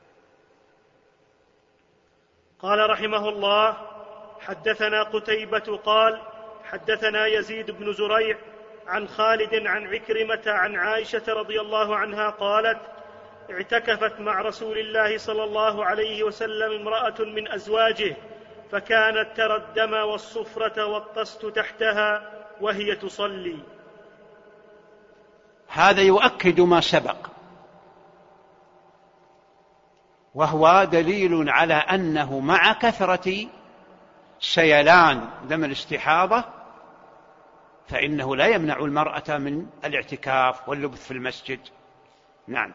[SPEAKER 4] قال رحمه الله: حدثنا قتيبة قال حدثنا يزيد بن زريع عن خالد عن عكرمة عن عائشة رضي الله عنها قالت: اعتكفت مع رسول الله صلى الله عليه وسلم امرأة من أزواجه، فكانت ترى الدم والصفرة والطست تحتها وهي تصلي.
[SPEAKER 3] هذا يؤكد ما سبق، وهو دليل على أنه مع كثرة سيلان دم الاستحاضة فإنه لا يمنع المرأة من الاعتكاف واللبث في المسجد. نعم.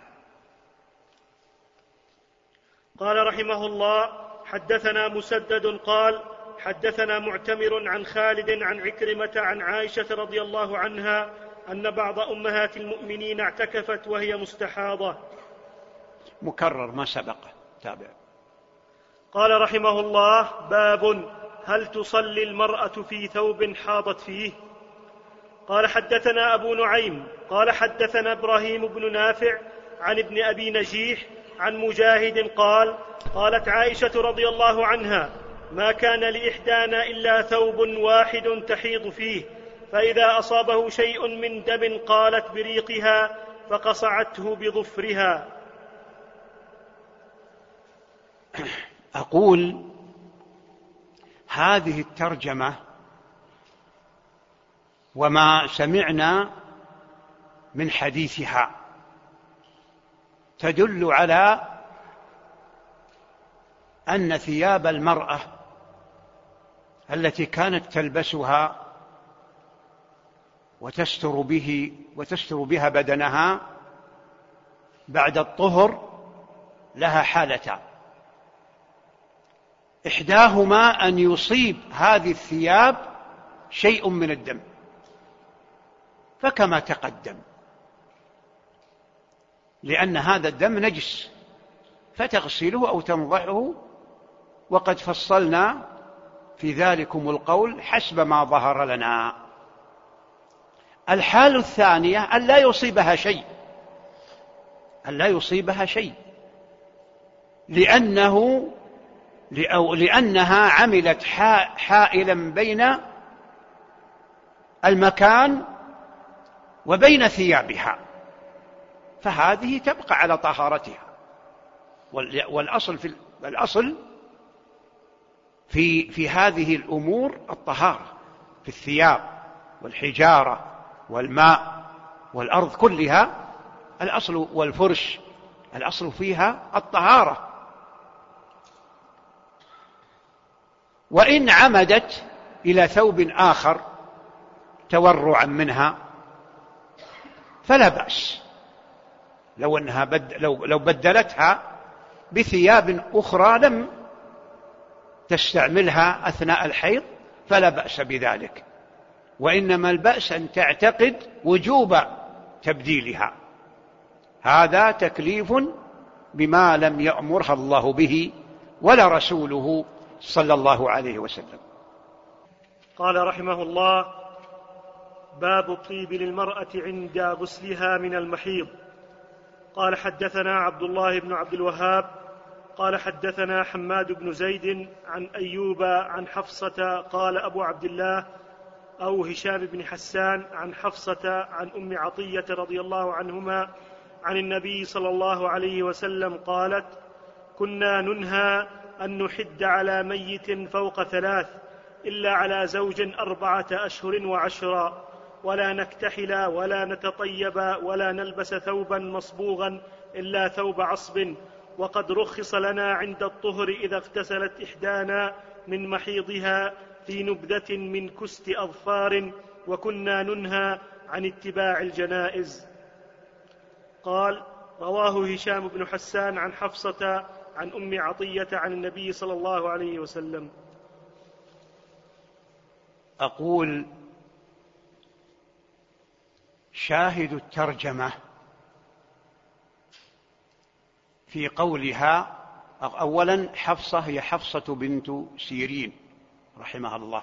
[SPEAKER 4] قال رحمه الله: حدثنا مسدد قال حدثنا معتمر عن خالد عن عكرمة عن عائشة رضي الله عنها أن بعض أمهات المؤمنين اعتكفت وهي مستحاضة.
[SPEAKER 3] مكرر ما سبق. تابع.
[SPEAKER 4] قال رحمه الله: باب هل تصلي المرأة في ثوب حاضت فيه؟ قال حدثنا أبو نعيم قال حدثنا إبراهيم بن نافع عن ابن أبي نجيح عن مجاهد قال: قالت عائشة رضي الله عنها: ما كان لإحدانا إلا ثوب واحد تحيض فيه، فإذا أصابه شيء من دم قالت بريقها فقصعته بظفرها.
[SPEAKER 3] أقول هذه الترجمة وما سمعنا من حديثها تدل على أن ثياب المرأة التي كانت تلبسها وتستر به وتستر بها بدنها بعد الطهر لها حالتان: إحداهما أن يصيب هذه الثياب شيء من الدم، فكما تقدم، لأن هذا الدم نجس فتغسله أو تنضحه، وقد فصلنا في ذلكم القول حسب ما ظهر لنا. الحال الثانية أن لا يصيبها شيء، أن لا يصيبها شيء لأنه لأنها عملت حائلا بين المكان وبين ثيابها، فهذه تبقى على طهارتها. والأصل في الأصل في في هذه الأمور الطهارة، في الثياب والحجارة والماء والأرض كلها الأصل، والفرش الأصل فيها الطهارة. وإن عمدت إلى ثوب آخر تورعا منها فلا بأس، لو أنها بد لو لو بدلتها بثياب أخرى لم تستعملها أثناء الحيض فلا بأس بذلك، وإنما البأس أن تعتقد وجوب تبديلها. هذا تكليف بما لم يأمرها الله به ولا رسوله صلى الله عليه وسلم.
[SPEAKER 4] قال رحمه الله: باب الطيب للمرأة عند غسلها من المحيض. قال حدثنا عبد الله بن عبد الوهاب قال حدثنا حماد بن زيد عن أيوب عن حفصة قال أبو عبد الله أو هشام بن حسان عن حفصة عن أم عطية رضي الله عنهما عن النبي صلى الله عليه وسلم قالت: كنا ننهى أن نحد على ميت فوق ثلاث إلا على زوج أربعة أشهر وعشرا، ولا نكتحل ولا نتطيب ولا نلبس ثوبا مصبوغا إلا ثوب عصب، وقد رخص لنا عند الطهر إذا اغتسلت إحدانا من محيضها في نبذة من كست أظفار، وكنا ننهى عن اتباع الجنائز. قال: رواه هشام بن حسان عن حفصة عن أم عطية عن النبي صلى الله عليه وسلم.
[SPEAKER 3] أقول شاهد الترجمة في قولها: أولا حفصة هي حفصة بنت سيرين رحمها الله،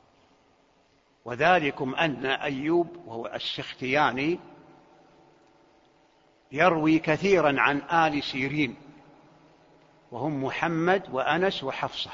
[SPEAKER 3] وذلكم أن أيوب وهو السختياني يروي كثيرا عن آل سيرين، وهم محمد وأنس وحفصة،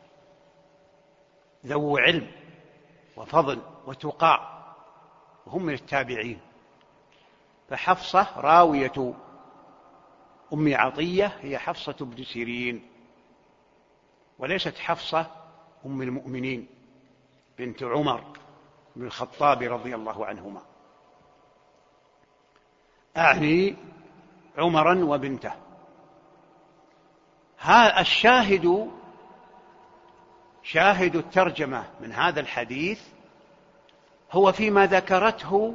[SPEAKER 3] ذو علم وفضل وتقى، وهم من التابعين. فحفصة راوية أم عطية هي حفصة بن سيرين، وليست حفصة أم المؤمنين بنت عمر بن الخطاب رضي الله عنهما، أعني عمرا وبنته. ها الشاهد شاهد الترجمة من هذا الحديث هو فيما ذكرته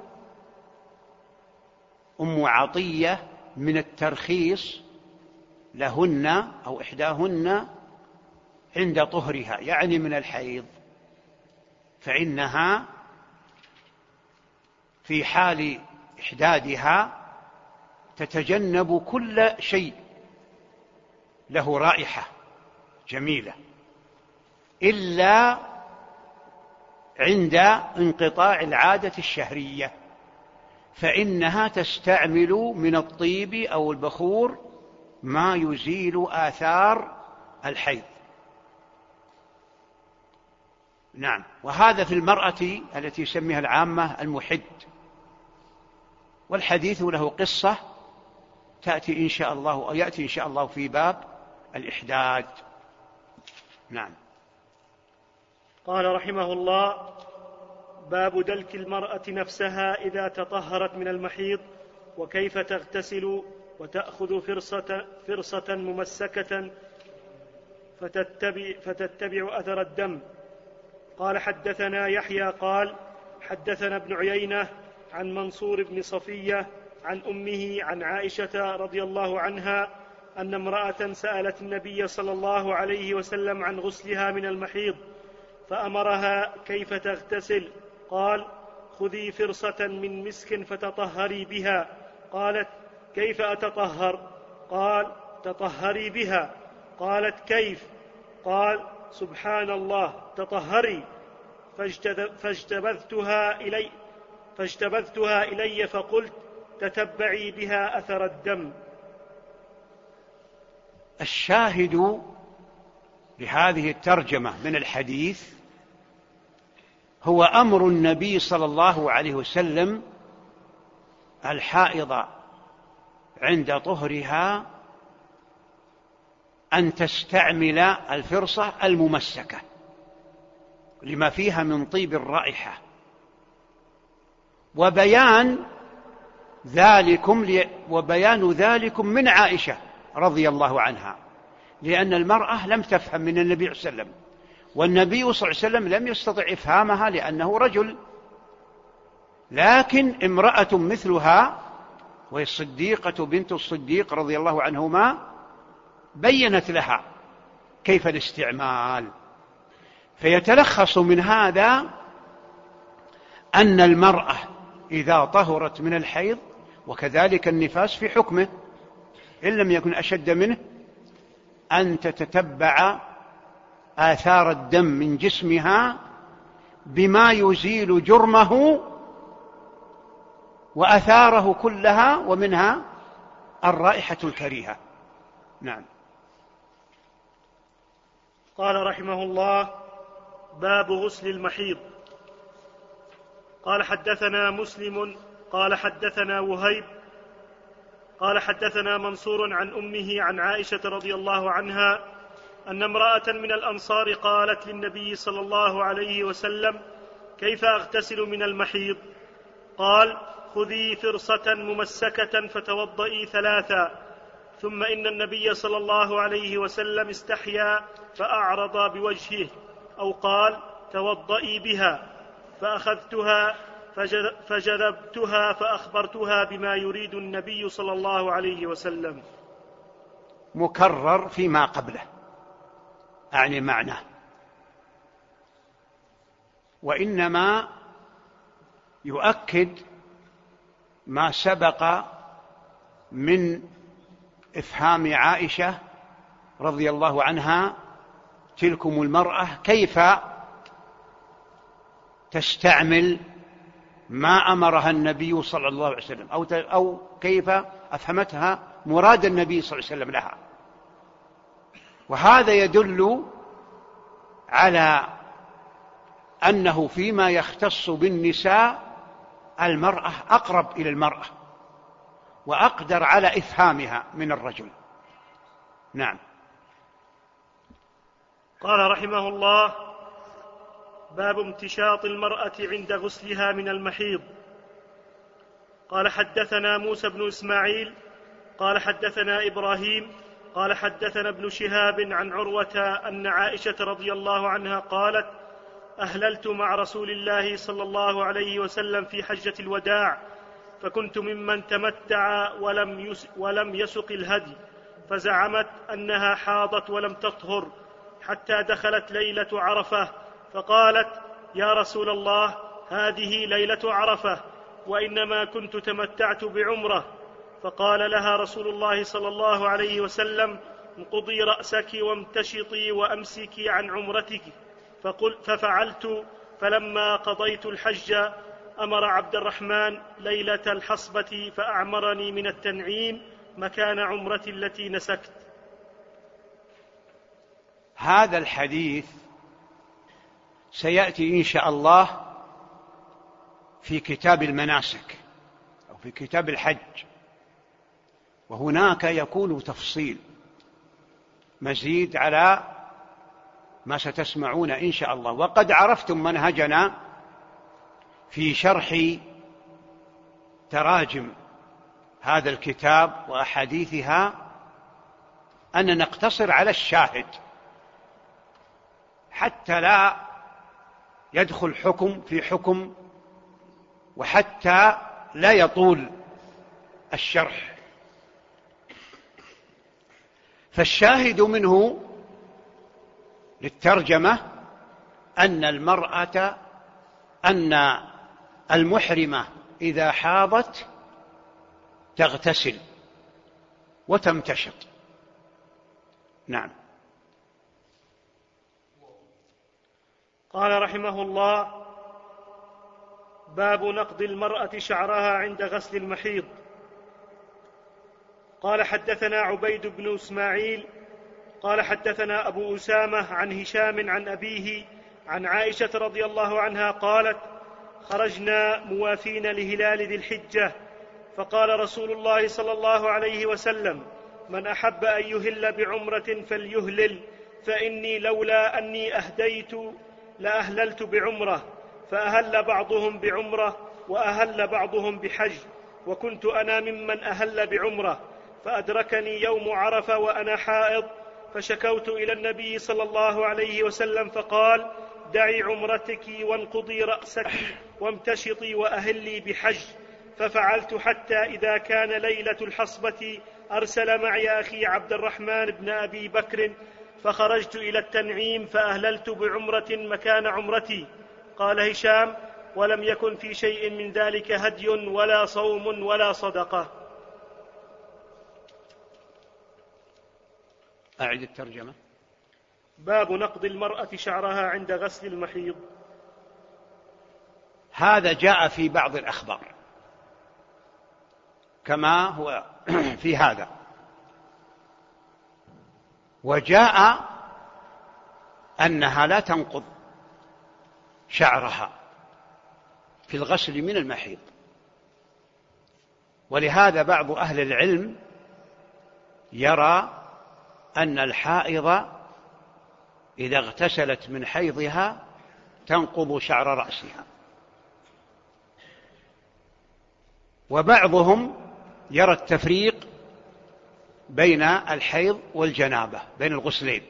[SPEAKER 3] أم عطية من الترخيص لهن أو إحداهن عند طهرها، يعني من الحيض، فإنها في في حال إحدادها تتجنب كل شيء له رائحة جميلة إلا عند انقطاع العادة الشهرية، فإنها تستعمل من الطيب أو البخور ما يزيل آثار الحيض. نعم، وهذا في المرأة التي يسميها العامة المحد، والحديث له قصة تأتي إن شاء الله أو يأتي إن شاء الله في باب الإحداد. نعم.
[SPEAKER 4] قال رحمه الله: باب دلك المرأة نفسها إذا تطهرت من المحيض، وكيف تغتسل وتأخذ فرصة, فرصة ممسكة فتتبع, فتتبع أثر الدم. قال: حدثنا يحيى قال: حدثنا ابن عيينة عن منصور بن صفية عن أمه عن عائشة رضي الله عنها أن امرأة سألت النبي صلى الله عليه وسلم عن غسلها من المحيض، فأمرها كيف تغتسل. قال: خذي فرصة من مسك فتطهري بها. قالت: كيف أتطهر؟ قال: تطهري بها. قالت: كيف؟ قال: سبحان الله، تطهري. فاجتبذتها إلي, فاجتبذتها إلي فقلت: تتبعي بها أثر الدم.
[SPEAKER 3] الشاهد لهذه الترجمة من الحديث هو أمر النبي صلى الله عليه وسلم الحائض عند طهرها أن تستعمل الفرصة الممسكة لما فيها من طيب الرائحة، وبيان ذلكم وبيان ذلكم من عائشة رضي الله عنها، لأن المرأة لم تفهم من النبي صلى الله عليه وسلم، والنبي صلى الله عليه وسلم لم يستطع إفهامها لأنه رجل، لكن امرأة مثلها وهي الصديقة بنت الصديق رضي الله عنهما بينت لها كيف الاستعمال. فيتلخص من هذا أن المرأة إذا طهرت من الحيض وكذلك النفاس في حكمه إن لم يكن أشد منه أن تتتبع آثار الدم من جسمها بما يزيل جرمه وآثاره كلها، ومنها الرائحة الكريهة. نعم.
[SPEAKER 4] قال رحمه الله: باب غسل المحيض. قال: حدثنا مسلم قال حدثنا وهيب قال حدثنا منصور عن أمه عن عائشة رضي الله عنها أن امرأة من الأنصار قالت للنبي صلى الله عليه وسلم: كيف أغتسل من المحيض؟ قال: خذي فرصة ممسكة فتوضئي ثلاثا. ثم إن النبي صلى الله عليه وسلم استحيا فأعرض بوجهه، أو قال: توضئي بها. فأخذتها فجذبتها فأخبرتها بما يريد النبي صلى الله عليه وسلم.
[SPEAKER 3] مكرر فيما قبله، أعني معناه، وإنما يؤكد ما سبق من إفهام عائشة رضي الله عنها تلكم المرأة كيف تستعمل ما أمرها النبي صلى الله عليه وسلم، أو أو كيف أفهمتها مراد النبي صلى الله عليه وسلم لها. وهذا يدل على أنه فيما يختص بالنساء المرأة أقرب إلى المرأة وأقدر على إفهامها من الرجل. نعم.
[SPEAKER 4] قال رحمه الله: باب امتشاط المرأة عند غسلها من المحيض. قال: حدثنا موسى بن إسماعيل قال حدثنا إبراهيم قال حدثنا ابن شهاب عن عروة أن عائشة رضي الله عنها قالت: أهللت مع رسول الله صلى الله عليه وسلم في حجة الوداع، فكنت ممن تمتع ولم, يس ولم يسق الهدي، فزعمت أنها حاضت ولم تطهر حتى دخلت ليلة عرفة، فقالت: يا رسول الله، هذه ليلة عرفة، وإنما كنت تمتعت بعمرة. فقال لها رسول الله صلى الله عليه وسلم: انقضي رأسك وامتشطي وأمسكي عن عمرتك. فقل ففعلت. فلما قضيت الحج أمر عبد الرحمن ليلة الحصبة فأعمرني من التنعيم مكان عمرتي التي نسكت.
[SPEAKER 3] هذا الحديث سيأتي إن شاء الله في كتاب المناسك أو في كتاب الحج، وهناك يكون تفصيل مزيد على ما ستسمعون إن شاء الله. وقد عرفتم منهجنا في شرح تراجم هذا الكتاب وأحاديثها أن نقتصر على الشاهد حتى لا يدخل حكم في حكم، وحتى لا يطول الشرح. فالشاهد منه للترجمة أن المرأة أن المحرمة إذا حاضت تغتسل وتمتشط. نعم.
[SPEAKER 4] قال رحمه الله: باب نقض المرأة شعرها عند غسل المحيض. قال حدثنا عبيد بن إسماعيل قال حدثنا أبو أسامة عن هشام عن أبيه عن عائشة رضي الله عنها قالت: خرجنا موافين لهلال ذي الحجة، فقال رسول الله صلى الله عليه وسلم: من أحب أن يهل بعمرة فليهلل، فإني لولا أني أهديت لأهللت بعمرة. فأهل بعضهم بعمرة وأهل بعضهم بحج، وكنت أنا ممن أهل بعمرة، فأدركني يوم عرفة وأنا حائض، فشكوت إلى النبي صلى الله عليه وسلم فقال: دعي عمرتك وانقضي رأسك وامتشطي وأهلي بحج. ففعلت حتى إذا كان ليلة الحصبة أرسل معي أخي عبد الرحمن بن أبي بكر، فخرجت إلى التنعيم فأهللت بعمرة مكان عمرتي. قال هشام: ولم يكن في شيء من ذلك هدي ولا صوم ولا صدقة.
[SPEAKER 3] أعد الترجمة.
[SPEAKER 4] باب نقض المرأة شعرها عند غسل المحيض.
[SPEAKER 3] هذا جاء في بعض الأخبار كما هو في هذا، وجاء أنها لا تنقض شعرها في الغسل من المحيض. ولهذا بعض أهل العلم يرى أن الحائض إذا اغتسلت من حيضها تنقض شعر رأسها، وبعضهم يرى التفريق بين الحيض والجنابة، بين الغسلين،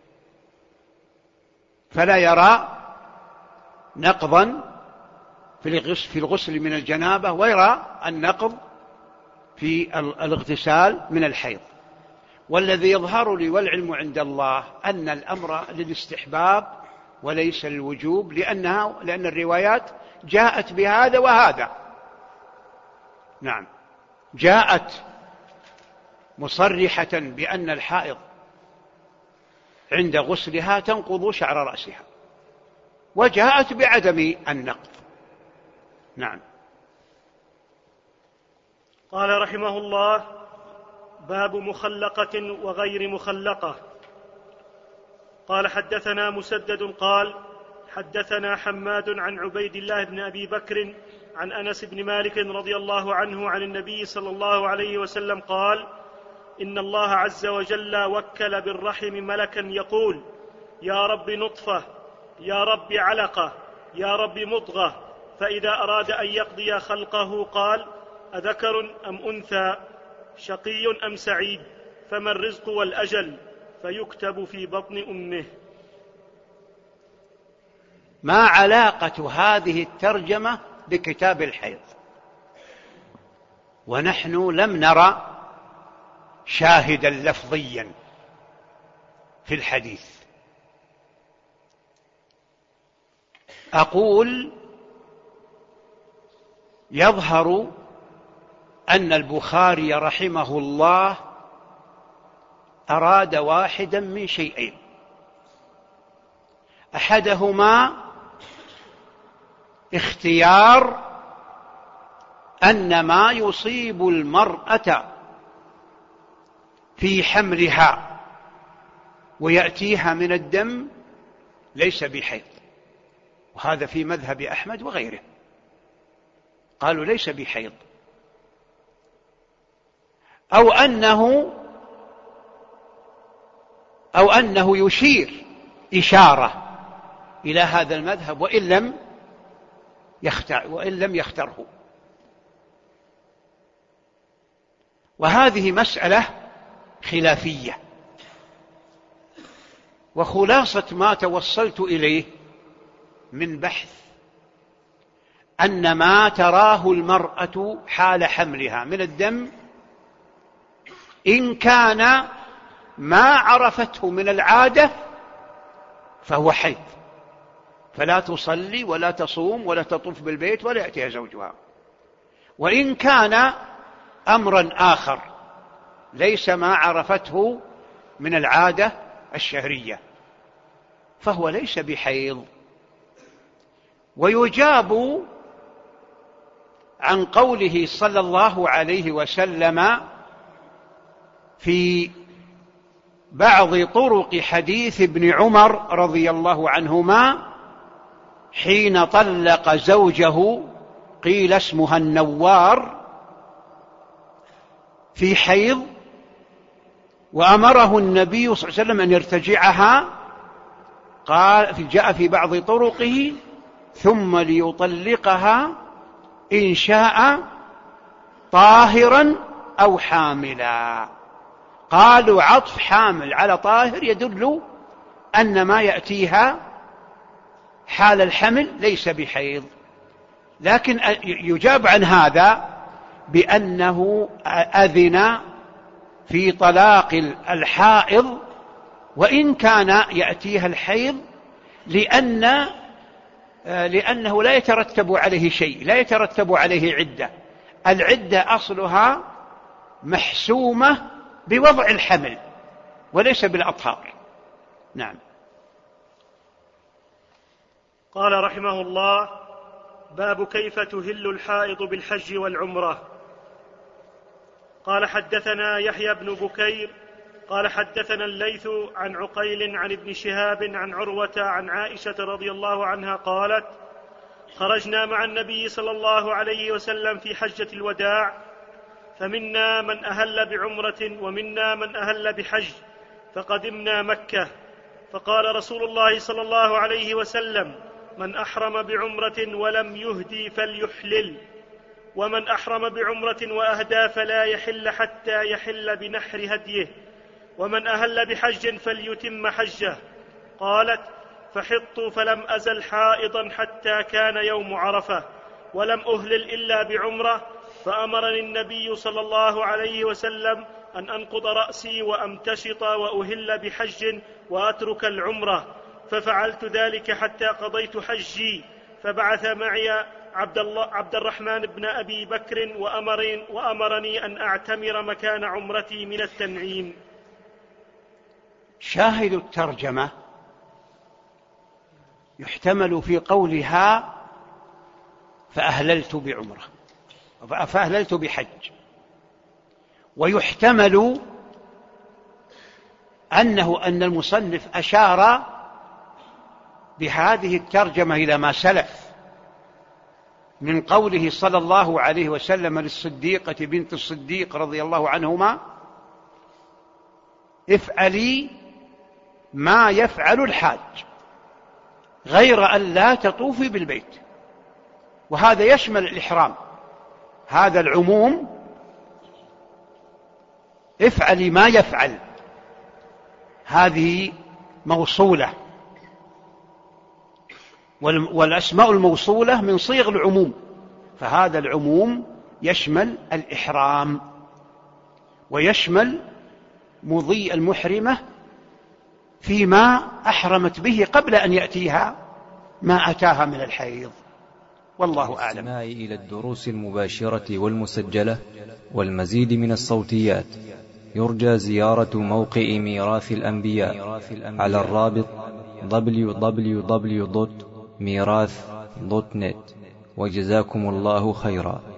[SPEAKER 3] فلا يرى نقضا في الغسل من الجنابة، ويرى النقض في الاغتسال من الحيض. والذي يظهر لي والعلم عند الله أن الأمر للاستحباب وليس للوجوب، لأنها لأن الروايات جاءت بهذا وهذا. نعم، جاءت مصرحة بأن الحائض عند غسلها تنقض شعر رأسها، وجاءت بعدم النقض. نعم.
[SPEAKER 4] قال رحمه الله: باب مخلقة وغير مخلقة. قال حدثنا مسدد قال حدثنا حماد عن عبيد الله بن أبي بكر عن أنس بن مالك رضي الله عنه عن النبي صلى الله عليه وسلم قال: إن الله عز وجل وكل بالرحم ملكا يقول: يا رب نطفة، يا رب علقة، يا رب مضغة. فإذا أراد أن يقضي خلقه قال: أذكر أم أنثى، شقي أم سعيد، فما الرزق والأجل، فيكتب في بطن أمه.
[SPEAKER 3] ما علاقة هذه الترجمة بكتاب الحيض؟ ونحن لم نرى شاهدا لفظيا في الحديث. أقول يظهر أن البخاري رحمه الله أراد واحدا من شيئين: أحدهما اختيار أن ما يصيب المرأة في حملها ويأتيها من الدم ليس بحيض، وهذا في مذهب أحمد وغيره، قالوا ليس بحيض. أو أنه أو أنه يشير إشارة إلى هذا المذهب وإن لم يختار وإن لم يختره. وهذه مسألة خلافية، وخلاصة ما توصلت إليه من بحث أن ما تراه المرأة حال حملها من الدم إن كان ما عرفته من العادة فهو حيض، فلا تصلي ولا تصوم ولا تطوف بالبيت ولا يأتيها زوجها. وإن كان أمرا آخر ليس ما عرفته من العادة الشهرية فهو ليس بحيض. ويجاب عن قوله صلى الله عليه وسلم في بعض طرق حديث ابن عمر رضي الله عنهما حين طلق زوجه قيل اسمها النوار في حيض، وأمره النبي صلى الله عليه وسلم أن يرتجعها، قال جاء في بعض طرقه ثم ليطلقها إن شاء طاهرا أو حاملا. قالوا عطف حامل على طاهر يدل أن ما يأتيها حال الحمل ليس بحيض، لكن يجاب عن هذا بأنه أذن في طلاق الحائض وإن كان يأتيها الحيض، لأن لأنه لا يترتب عليه شيء، لا يترتب عليه عدة. العدة أصلها محسومة بوضع الحمل وليس بالأطهار. نعم.
[SPEAKER 4] قال رحمه الله: باب كيف تهل الحائض بالحج والعمرة. قال حدثنا يحيى بن بكير قال حدثنا الليث عن عقيل عن ابن شهاب عن عروة عن عائشة رضي الله عنها قالت: خرجنا مع النبي صلى الله عليه وسلم في حجة الوداع، فمنا من أهل بعمرة ومنا من أهل بحج، فقدمنا مكة، فقال رسول الله صلى الله عليه وسلم: من أحرم بعمرة ولم يهدي فليحلل، ومن أحرم بعمرة وأهدى فلا يحل حتى يحل بنحر هديه، ومن أهل بحج فليتم حجه. قالت: فحطت فلم أزل حائضا حتى كان يوم عرفة، ولم أهلل إلا بعمرة، فأمرني النبي صلى الله عليه وسلم أن أنقض رأسي وأمتشط وأهل بحج وأترك العمرة، ففعلت ذلك حتى قضيت حجي، فبعث معي عبد, الله عبد الرحمن بن أبي بكر وأمرني, وأمرني أن أعتمر مكان عمرتي من التنعيم.
[SPEAKER 3] شاهد الترجمة يحتمل في قولها فأهللت بعمرة فأهللت بحج، ويحتمل أنه أن المصنف أشار بهذه الترجمة إلى ما سلف من قوله صلى الله عليه وسلم للصديقة بنت الصديق رضي الله عنهما: افعلي ما يفعل الحاج غير أن لا تطوفي بالبيت. وهذا يشمل الإحرام، هذا العموم افعلي ما يفعل، هذه موصولة، والأسماء الموصولة من صيغ العموم، فهذا العموم يشمل الإحرام ويشمل مضي المحرمة فيما أحرمت به قبل أن يأتيها ما أتاها من الحيض. والله أعلم.
[SPEAKER 1] للاستماع إلى الدروس المباشرة والمسجلة والمزيد من الصوتيات يرجى زيارة موقع ميراث الأنبياء على الرابط دبليو دبليو دبليو دوت ميراث دوت نت. وجزاكم الله خيرا.